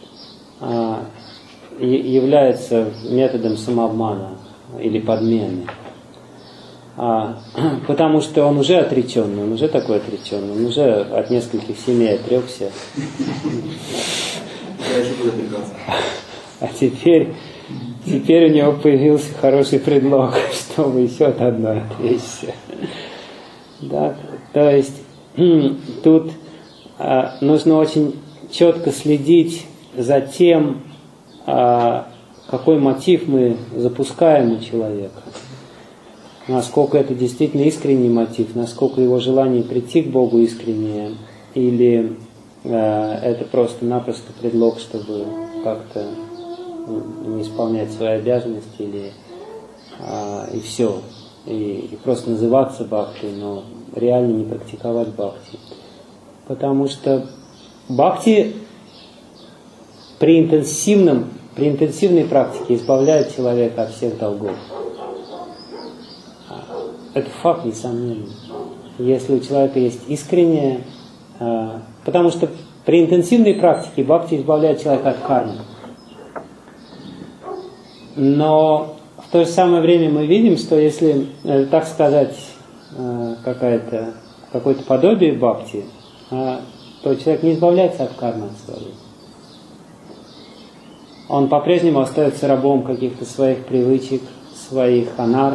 Speaker 1: является методом самообмана или подмены. Потому что он уже отреченный, он уже такой отреченный, он уже от нескольких семей отрекся. А теперь у него появился хороший предлог, чтобы еще от одной отречься. Да, то есть тут нужно очень четко следить за тем, какой мотив мы запускаем у человека. Насколько это действительно искренний мотив, насколько его желание прийти к Богу искреннее, или это просто-напросто предлог, чтобы как-то не исполнять свои обязанности, или и все. И просто называться бхакти, но реально не практиковать бхакти. Потому что бхакти при интенсивной практике избавляет человека от всех долгов. Это факт, несомненно. Если у человека есть искреннее... Потому что при интенсивной практике бхакти избавляет человека от кармы. Но в то же самое время мы видим, что если, так сказать, какое-то подобие бхакти, то человек не избавляется от кармы от своей. Он по-прежнему остается рабом каких-то своих привычек, своих анарт.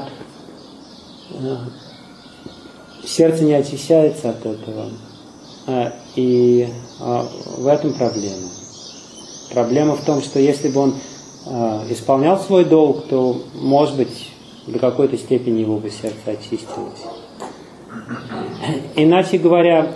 Speaker 1: Сердце не очищается от этого. И в этом проблема. Проблема в том, что если бы он исполнял свой долг, то, может быть, до какой-то степени его бы сердце очистилось. Иначе говоря,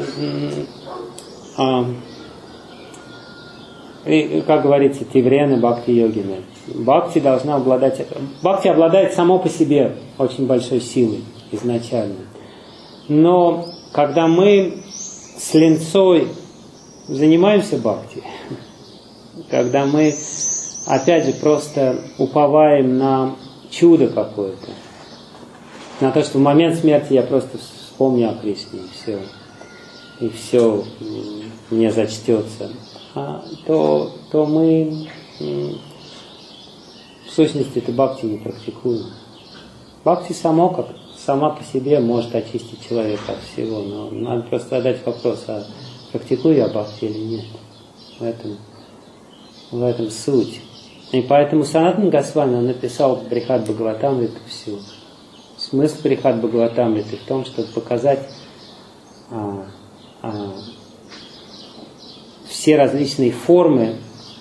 Speaker 1: как говорится, тиврены, бхакти-йогины. Бхакти обладает само по себе очень большой силой изначально. Но когда мы с линцой занимаемся бхакти, когда мы, опять же, просто уповаем на чудо какое-то, на то, что в момент смерти я просто вспомню о Кришне, и все мне зачтется, то мы в сущности это бхакти не практикуем. Бхакти сама по себе может очистить человека от всего, но надо просто задать вопрос, а практикую я бхакти или нет. В этом суть. И поэтому Санатана Госвами он написал Брихад Бхагаватамриту всю. Смысл Брихад Бхагаватамриты в том, чтобы показать все различные формы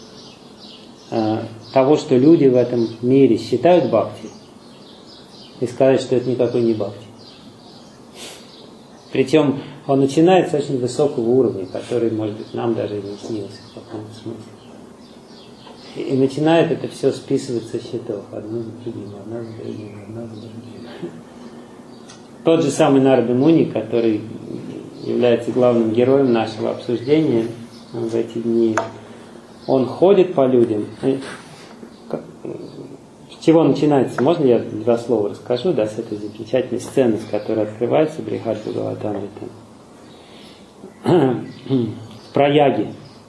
Speaker 1: того, что люди в этом мире считают бхакти, и сказать, что это никакой не бхакти. Причем он начинается с очень высокого уровня, который, может быть, нам даже и не снился в каком-то смысле. И начинает это все списывать со счетов. Одно за другим, одно за другим, одно за другим. Тот же самый Нарада Муни, который является главным героем нашего обсуждения в эти дни, он ходит по людям. С чего начинается? Можно я 2 слова расскажу, да, с этой замечательной сцены, с которой открывается Брихад Бхагаватамрита. В Праяге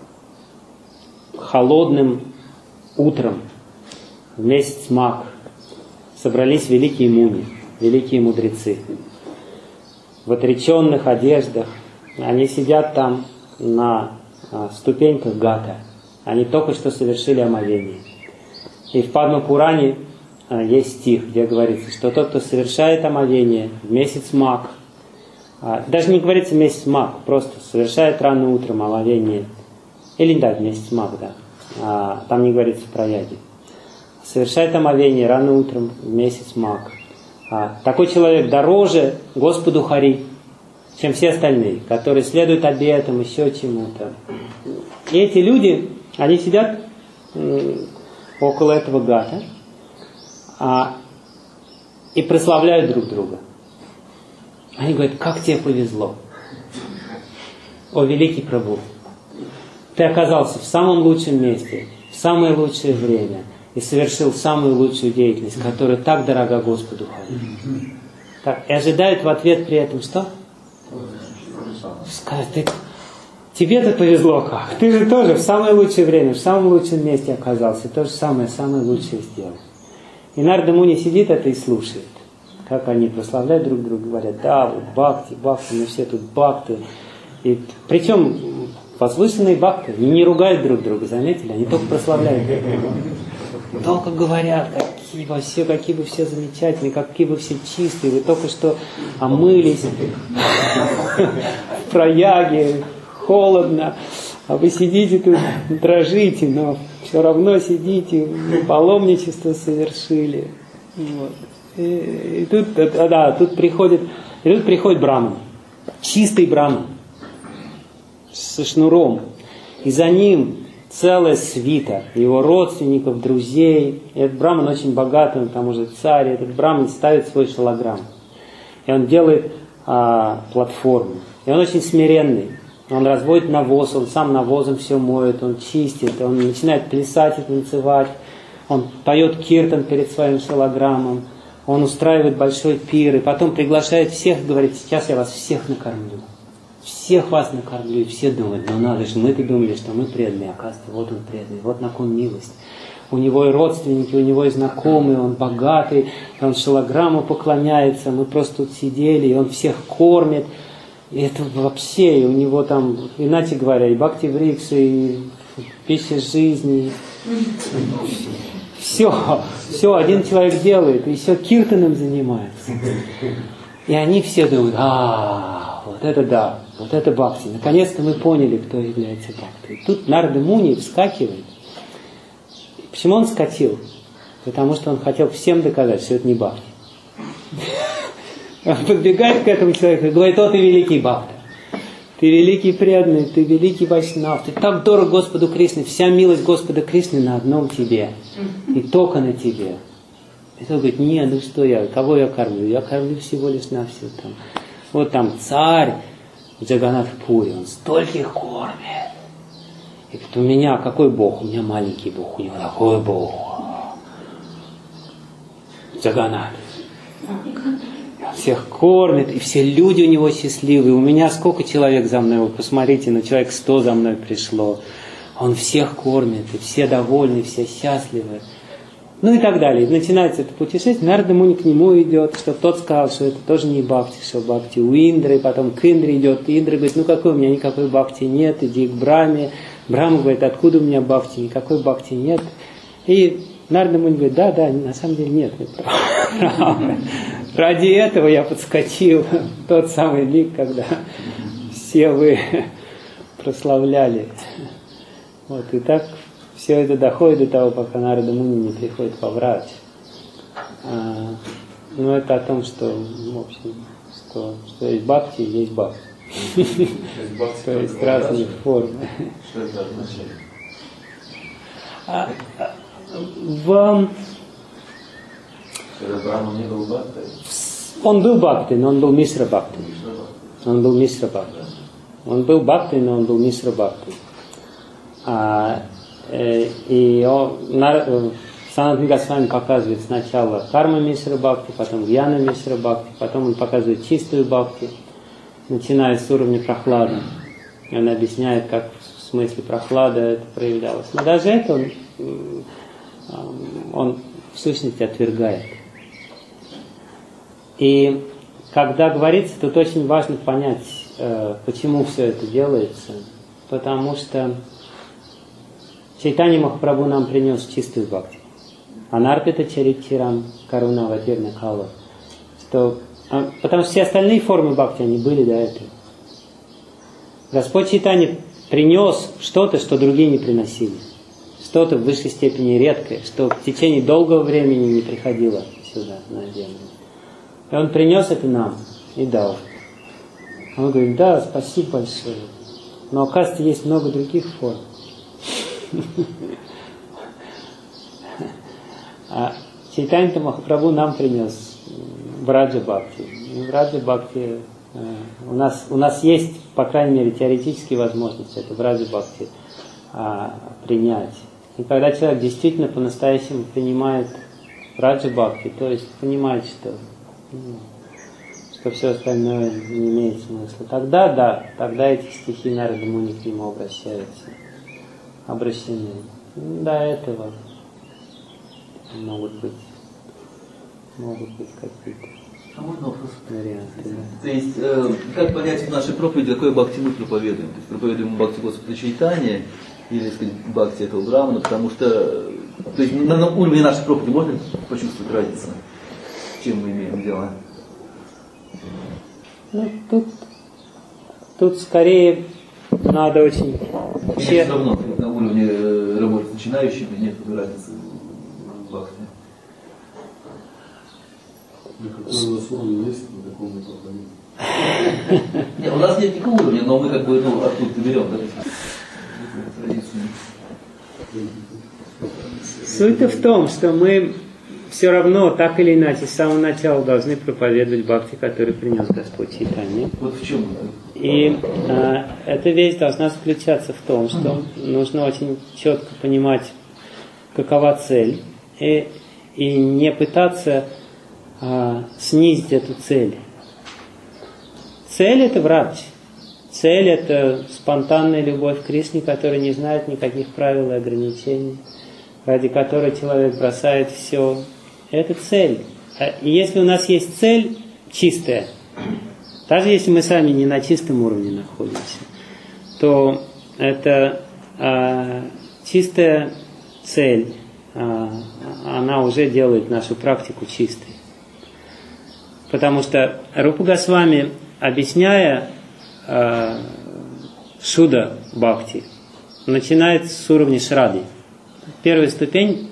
Speaker 1: холодным утром в месяц Маг собрались великие муни, великие мудрецы в отреченных одеждах. Они сидят там на ступеньках Гата. Они только что совершили омовение. И в Падма-Пуране есть стих, где говорится, что тот, кто совершает омовение в месяц Маг, даже не говорится месяц Маг, просто совершает рано утром омовение, или да, месяц Маг, да, там не говорится про яги, совершает омовение рано утром в месяц Маг. Такой человек дороже Господу Хари, чем все остальные, которые следуют обетам, еще чему-то. И эти люди, они сидят около этого Гата и прославляют друг друга. Они говорят, как тебе повезло, о великий Прабху. Ты оказался в самом лучшем месте, в самое лучшее время и совершил самую лучшую деятельность, которая так дорога Господу Хари. Так, и ожидают в ответ при этом что? Скажут, тебе-то повезло как? Ты же тоже в самое лучшее время, в самом лучшем месте оказался, то же самое лучшее сделал. И Нарада Муни сидит это и слушает, как они прославляют друг друга, говорят, да, вот бхакти, мы все тут бхакты. И причем возвышенные бхакты не ругают друг друга, заметили? Они только прославляют друг друга. Только говорят, какие вы все замечательные, какие вы все чистые, вы только что омылись в Праяге, холодно, а вы сидите тут, дрожите, но все равно сидите, паломничество совершили. Вот. И тут приходит Браман, чистый Браман, со шнуром, и за ним целая свита его родственников, друзей. И этот Браман очень богатый, он там уже царь. Этот Браман ставит свой шалаграм. И он делает платформу. И он очень смиренный. Он разводит навоз, он сам навозом все моет, он чистит, он начинает плясать и танцевать. Он поет киртан перед своим шалаграмом. Он устраивает большой пир. И потом приглашает всех, говорит, сейчас я вас всех накормлю. Всех вас накормлю, и все думают, ну надо же, мы-то думали, что мы преданные, оказывается, вот он преданный, вот на ком милость. У него и родственники, у него и знакомые, он богатый, и он шалаграмму поклоняется, мы просто тут сидели, и он всех кормит. И это вообще, и у него там, иначе говоря, и бхакти-врикши, и пища жизни. Все один человек делает, и еще киртаном занимается. И они все думают, вот это да, вот это бхакти. Наконец-то мы поняли, кто является бхакти. И тут Нарада Муни вскакивает. Почему он вскочил? Потому что он хотел всем доказать, что это не бхакти. Он подбегает к этому человеку и говорит, ты великий бхакта. Ты великий преданный, ты великий вайшнав. Ты так дорог Господу Кришне. Вся милость Господа Кришны на одном тебе. И только на тебе. И тот говорит, кого я кормлю? Я кормлю всего лишь навсего там. Вот там царь Джаганнатх-Пури, он стольких кормит. И говорит, у меня какой бог? У меня маленький бог, у него такой бог. Джаганнат. Он всех кормит, и все люди у него счастливые. У меня сколько человек за мной, вы посмотрите, человек 100 за мной пришло. Он всех кормит, и все довольны, все счастливы. Ну и так далее. И начинается это путешествие, Нарада Муни к нему идет, чтобы тот сказал, что это тоже не бхакти, что бхакти у Индры, потом к Индре идет, и Индра говорит, какой у меня никакой бхакти нет, иди к Брахме. Брахма говорит, откуда у меня бхакти, никакой бхакти нет. И Нарада Муни говорит, да, на самом деле нет, вы правы. Ради этого я подскочил в тот самый миг, когда все вы прославляли. Вот, и так все это доходит до того, пока Нарада Муни не приходит поврать. Но это о том, что, в общем, что есть бхакти, есть бхакти. То есть разные формы.
Speaker 5: Что это означает? Когда Брахма не был бхакти?
Speaker 1: Он был бхакти, но он был мишра бхакти. Он был мишра бхакти. Он был бхакти, но он был мишра бхакти. И Санатана Госвами показывает сначала карма мишра бхакти, потом гьяна мишра бхакти, потом он показывает чистую бхакти, начиная с уровня прохлады. И он объясняет, как в смысле прохлада это проявлялось. Но даже это он в сущности отвергает. И когда говорится, тут очень важно понять, почему все это делается. Потому что Чайтанья Махапрабху нам принес чистую бхакти. Анарпита чаритирам каруна ватирна кала. Потому что все остальные формы бхакти, они были до этого. Господь Чайтанья принес что-то, что другие не приносили. Что-то в высшей степени редкое, что в течение долгого времени не приходило сюда, на землю. И Он принес это нам и дал. Он говорит, да, спасибо большое. Но оказывается, есть много других форм. А Чайтанья Махапрабху нам принес Враджа Бхакти. И Враджа Бхакти у нас есть, по крайней мере, теоретические возможности это Враджа Бхакти принять. И когда человек действительно по-настоящему принимает Враджа Бхакти, то есть понимает, что все остальное не имеет смысла, тогда эти стихи Нарада Муни к нему обращены. До этого могут быть какие-то
Speaker 6: можно вопрос?
Speaker 1: варианты. Да.
Speaker 6: То есть, как понять в нашей проповеди, какой бхакти мы проповедуем? То есть проповедуем бхакти Господа Чайтаньи или, так сказать, бхакти этого Брамана, потому что то есть, на уровне нашей проповеди можно почувствовать разницу, с чем мы имеем дело?
Speaker 1: Ну, тут скорее надо очень...
Speaker 6: Все равно на уровне работы с начинающими нет разницы в бхакти.
Speaker 5: Какой у нас уровень есть, на таком мы проповедуем?
Speaker 6: Нет, у нас нет никакого уровня, но мы как бы откуда-то берем, да, традицию.
Speaker 1: Суть-то в том, что мы все равно, так или иначе, с самого начала должны проповедовать бхакти, который принес Господь Чайтанья.
Speaker 6: Вот в чем это?
Speaker 1: И эта вещь должна заключаться в том, что нужно очень четко понимать, какова цель, и не пытаться снизить эту цель. Цель – это врадж. Цель – это спонтанная любовь к Кришне, которая не знает никаких правил и ограничений, ради которой человек бросает все. Это цель. И если у нас есть цель чистая, даже если мы сами не на чистом уровне находимся, то это чистая цель, она уже делает нашу практику чистой. Потому что Рупа Госвами, объясняя Шуда Бхакти, начинает с уровня Шрады. Первая ступень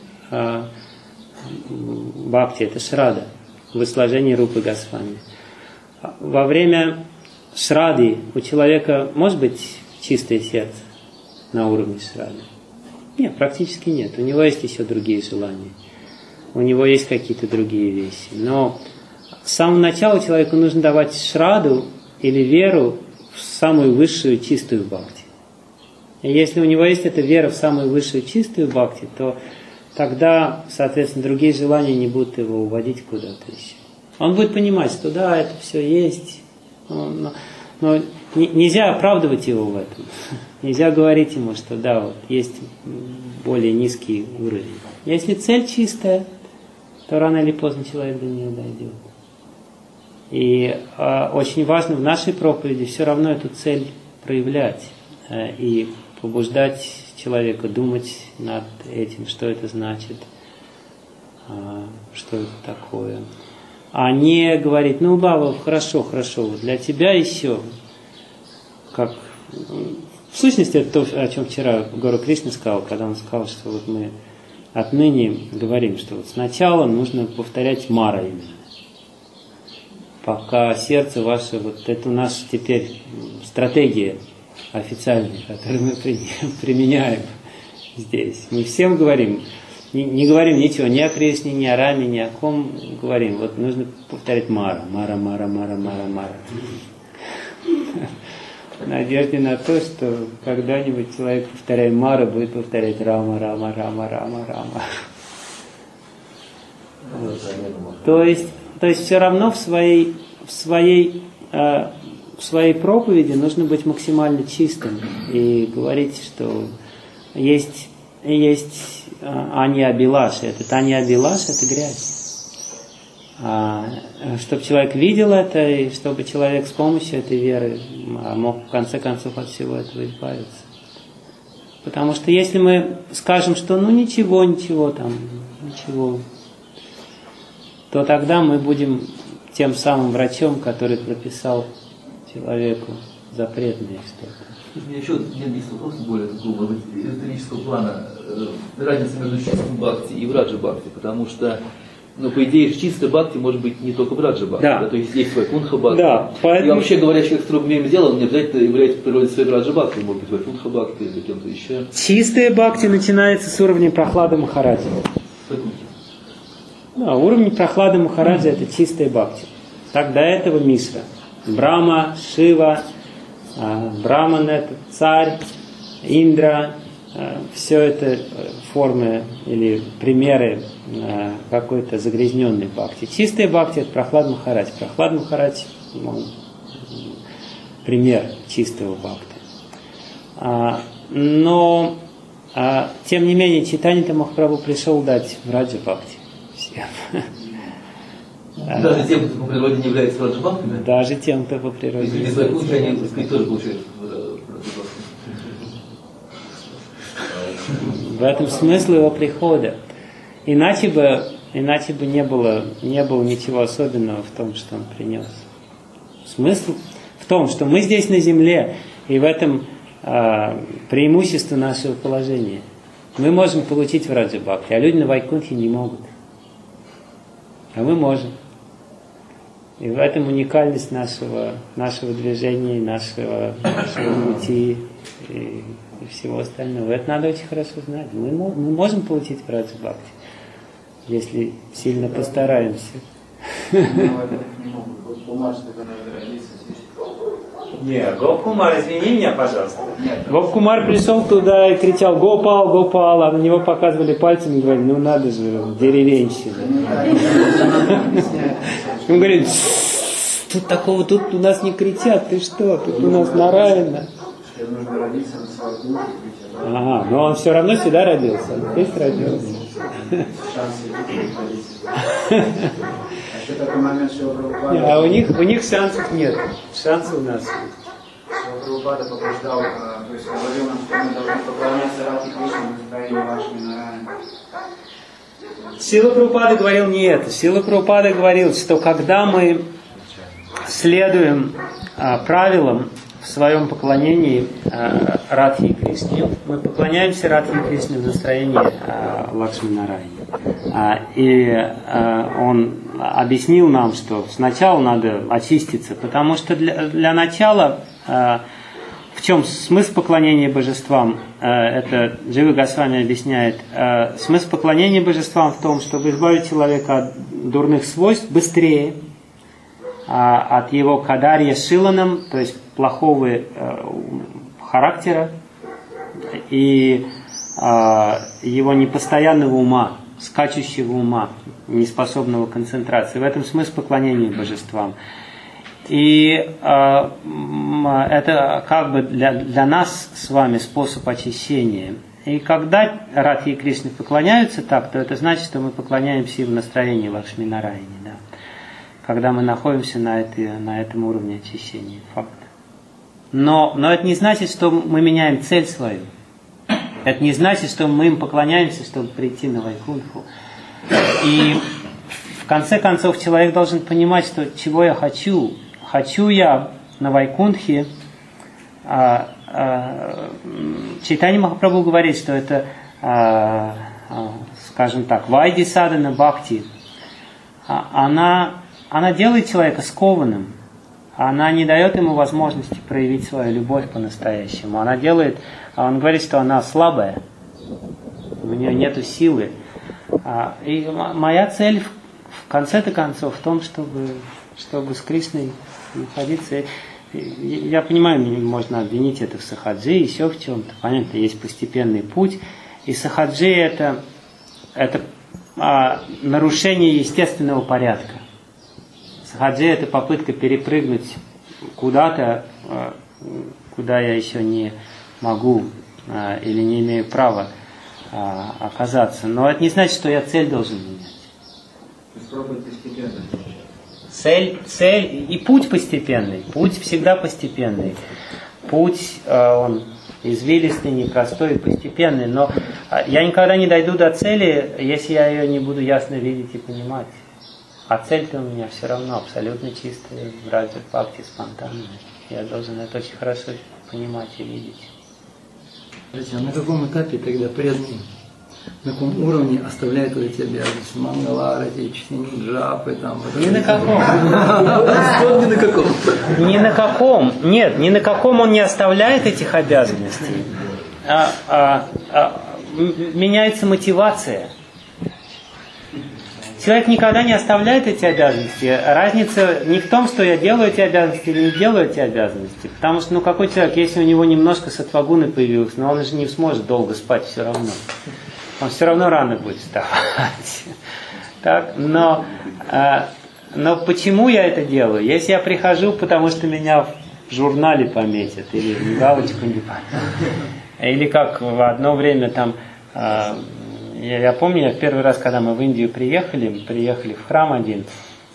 Speaker 1: Бхакти – это Шрада в изложении Рупы Госвами. Во время Шрады у человека может быть чистое сердце на уровне Шрады? Нет, практически нет. У него есть еще другие желания. У него есть какие-то другие вещи. Но с самого начала человеку нужно давать Шраду или веру в самую высшую чистую Бхакти. И если у него есть эта вера в самую высшую чистую Бхакти, то тогда, соответственно, другие желания не будут его уводить куда-то еще. Он будет понимать, что да, это все есть, но нельзя оправдывать его в этом. Нельзя говорить ему, что да, вот есть более низкий уровень. Если цель чистая, то рано или поздно человек до нее дойдет. И очень важно в нашей проповеди все равно эту цель проявлять и побуждать человека думать над этим, что это значит, что это такое. А не говорить, ну, Баба, хорошо, вот для тебя еще, как... В сущности, это то, о чем вчера Гуру Кришна сказал, когда он сказал, что вот мы отныне говорим, что вот сначала нужно повторять мара именно. Пока сердце ваше, вот это у нас теперь стратегия официальная, которую мы применяем здесь. Мы всем говорим, не говорим ничего, ни о Кришне, ни о Раме, ни о ком говорим. Вот нужно повторять мара. В надежде на то, что когда-нибудь человек, повторяя мара, будет повторять Рама. Вот. То есть все равно в своей проповеди нужно быть максимально чистым и говорить, что есть ани-абилаша. Этот ани-абилаш – это грязь. Чтобы человек видел это, и чтобы человек с помощью этой веры мог в конце концов от всего этого избавиться. Потому что если мы скажем, что ну ничего, то тогда мы будем тем самым врачом, который прописал человеку запретное что-то.
Speaker 6: У меня еще есть вопрос более такого эзотерического плана. Разница между чистым бхакти и враджа бхакти, потому что, по идее, чистая бхакти может быть не только враджа бхакти, да. То есть есть вайкунха бхакти.
Speaker 1: Да, поэтому...
Speaker 6: И вообще говоря, человек, с которым имеем дело, он не обязательно является по природе своей враджа бхакти, может быть вайкунха бхакти или кем-то еще.
Speaker 1: Чистая бхакти начинается с уровня Прохлады Махараджа. Да, уровень Прохлады Махараджа – это чистая бхакти. Так до этого Мишра. Брахма, Шива, Браман – это царь, Индра, все это формы или примеры какой-то загрязненной бхакти. Чистая бхакти – это Прохлад Махарадж. Прохлад Махарадж – пример чистого бхакти. Но, тем не менее, Чайтанья Махапрабху пришел дать враджа бхакти всем.
Speaker 6: Даже тем, кто по природе не является враджа бхакти?
Speaker 1: Даже тем, кто по природе не является враджа бхакти.
Speaker 6: Они тоже получают.
Speaker 1: В этом смысл его прихода. Иначе бы не было ничего особенного в том, что он принес. Смысл в том, что мы здесь на земле, и в этом преимущество нашего положения. Мы можем получить враджа бхакти, а люди на Вайкунхе не могут. А мы можем. И в этом уникальность нашего движения, нашего пути и всего остального. Это надо очень хорошо знать. Мы можем получить враджа бхакти, если сильно постараемся. Нет, Гопкумар, извини меня, пожалуйста. Гопкумар пришел туда и кричал: Гопал, Гопал, а на него показывали пальцем и говорили: ну надо же, деревенщина. Он говорит: тут у нас не кричат, ты что, тут у нас Нараяна. Ага, но он все равно сюда родился, здесь родился. А у них шансов нет. Шансы у нас.
Speaker 4: Прабхупада побуждал, то есть говорил нам, что мы должны поклоняться Радхе Кришне в настроении Лакшми Нараяны.
Speaker 1: Шрила Прабхупада говорил не это. Шрила Прабхупада говорил, что когда мы следуем правилам в своем поклонении Радхе Кришне, мы поклоняемся Радхе Кришне в настроении Лакшми Нараяны. И он объяснил нам, что сначала надо очиститься, потому что для начала, в чем смысл поклонения божествам, это Джива Госвами объясняет, смысл поклонения божествам в том, чтобы избавить человека от дурных свойств быстрее, от его кадарья шиланам, то есть плохого характера, и его непостоянного ума, скачущего ума, неспособного к концентрации. В этом смысл поклонения божествам. И это как бы для нас с вами способ очищения. И когда Радхи и Кришне поклоняются так, то это значит, что мы поклоняемся им в настроении Лакшми-Нараяне. Да? Когда мы находимся на этом уровне очищения. Факт. Но это не значит, что мы меняем цель свою. Это не значит, что мы им поклоняемся, чтобы прийти на Вайкунтху. И в конце концов человек должен понимать, что чего я хочу. Хочу я на Вайкунтхе. Чайтанья Махапрабху говорит, что это, скажем так, Вайди Садана Бхакти. Она делает человека скованным. Она не дает ему возможности проявить свою любовь по-настоящему. Он говорит, что она слабая. У нее нету силы. И моя цель в конце-то концов в том, чтобы с Кришной находиться. Я понимаю, можно обвинить это в сахаджи, еще в чем-то. Понятно, есть постепенный путь. И сахаджи это нарушение естественного порядка. Сахаджи это попытка перепрыгнуть куда-то, куда я еще не могу или не имею права оказаться. Но это не значит, что я цель должен менять.
Speaker 4: То есть пробовать постепенно.
Speaker 1: Цель и путь постепенный. Путь всегда постепенный. Путь, он извилистый, непростой и постепенный. Но я никогда не дойду до цели, если я ее не буду ясно видеть и понимать. А цель-то у меня все равно абсолютно чистая, в раджа бхакти, спонтанная. Я должен это очень хорошо понимать и видеть.
Speaker 7: А на каком этапе тогда преданный? На каком уровне оставляет вот эти обязанности? Мангаларати, чтение джапы, там...
Speaker 1: Ни на каком.
Speaker 6: Ни на каком.
Speaker 1: Ни на каком. Нет, ни на каком он не оставляет этих обязанностей. Меняется мотивация. Человек никогда не оставляет эти обязанности. Разница не в том, что я делаю эти обязанности или не делаю эти обязанности. Потому что, какой человек, если у него немножко сатвагуны появилось, но он же не сможет долго спать все равно. Он все равно рано будет вставать. Так? Но почему я это делаю? Если я прихожу, потому что меня в журнале пометят, или галочку не пометят. Или как в одно время там... Я помню, первый раз, когда мы в Индию приехали в храм один,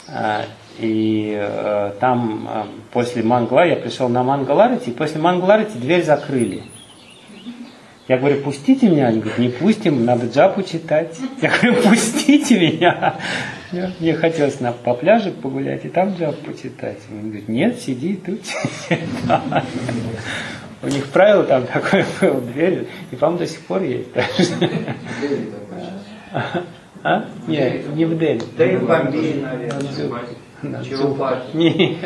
Speaker 1: и там после Мангала, я пришел на Мангаларати, и после Мангаларати дверь закрыли. Я говорю, пустите меня. Они говорят, не пустим, надо джапу читать. Я говорю, пустите меня. Мне хотелось по пляжу погулять и там джапу почитать. Он говорит, нет, сиди тут. У них правило там такое было, дверь, и, по-моему, до сих пор есть. Нет, не в Дели.
Speaker 4: Да и в Бомбее, наверное.
Speaker 1: Нет.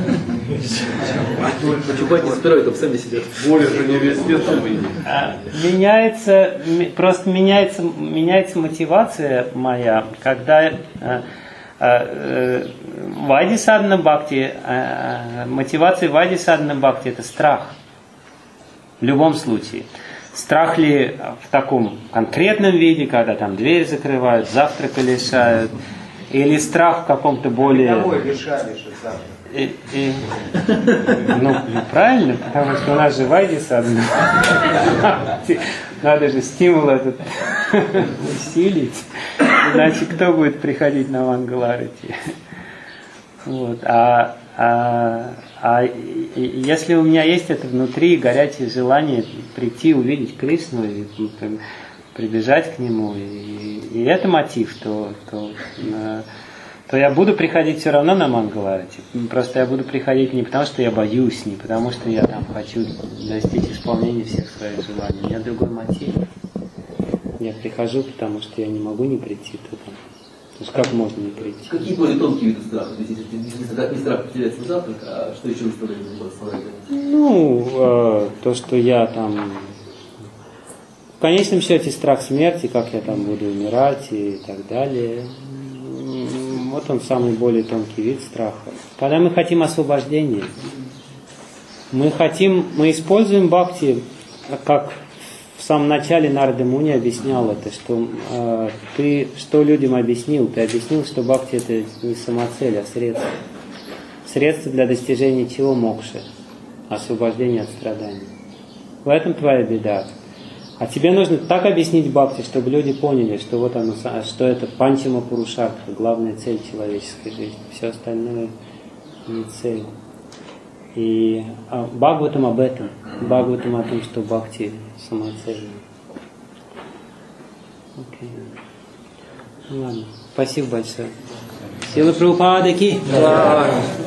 Speaker 6: Чубати спирой там сами сидят.
Speaker 5: Более же университет
Speaker 1: меняется мотивация моя, когда Вайди Садана Бхакти, мотивация Вайди Садана Бхакти это страх. В любом случае. Страх ли в таком конкретном виде, когда там дверь закрывают, завтрака лишают, или страх в каком-то более...
Speaker 4: Домой лишали
Speaker 1: завтра. Правильно, потому что у нас же Вайди Садана. Надо же стимул этот усилить. Иначе кто будет приходить на Мангаларати? Вот. Если у меня есть это внутри горячее желание прийти, увидеть Кришну и прибежать к нему, и это мотив, то я буду приходить все равно на Мангаларати. Просто я буду приходить не потому, что я боюсь, не потому, что я там хочу достичь исполнения всех своих желаний. У меня другой мотив. Я прихожу, потому что я не могу не прийти туда. То есть как можно не прийти?
Speaker 6: Какие более тонкие виды страха? То есть если не страх потерять свой завтрак, а что еще выставляет?
Speaker 1: То, что я там... В конечном счете страх смерти, как я там буду умирать и так далее. Вот он самый более тонкий вид страха. Когда мы хотим освобождения, мы используем бхакти как в самом начале Нарада Муни объяснял это, что ты что людям объяснил? Ты объяснил, что бхакти это не самоцель, а средство. Средство для достижения чего? Мокши, освобождения от страданий. В этом твоя беда. А тебе нужно так объяснить бхакти, чтобы люди поняли, что вот оно, что это панчама пурушартха, главная цель человеческой жизни. Все остальное не цель. И Бхагаватам об этом. Бхагаватам о том, что бхакти самоцельно. Окей. Ну ладно. Спасибо большое. Сила Прабхупады ки.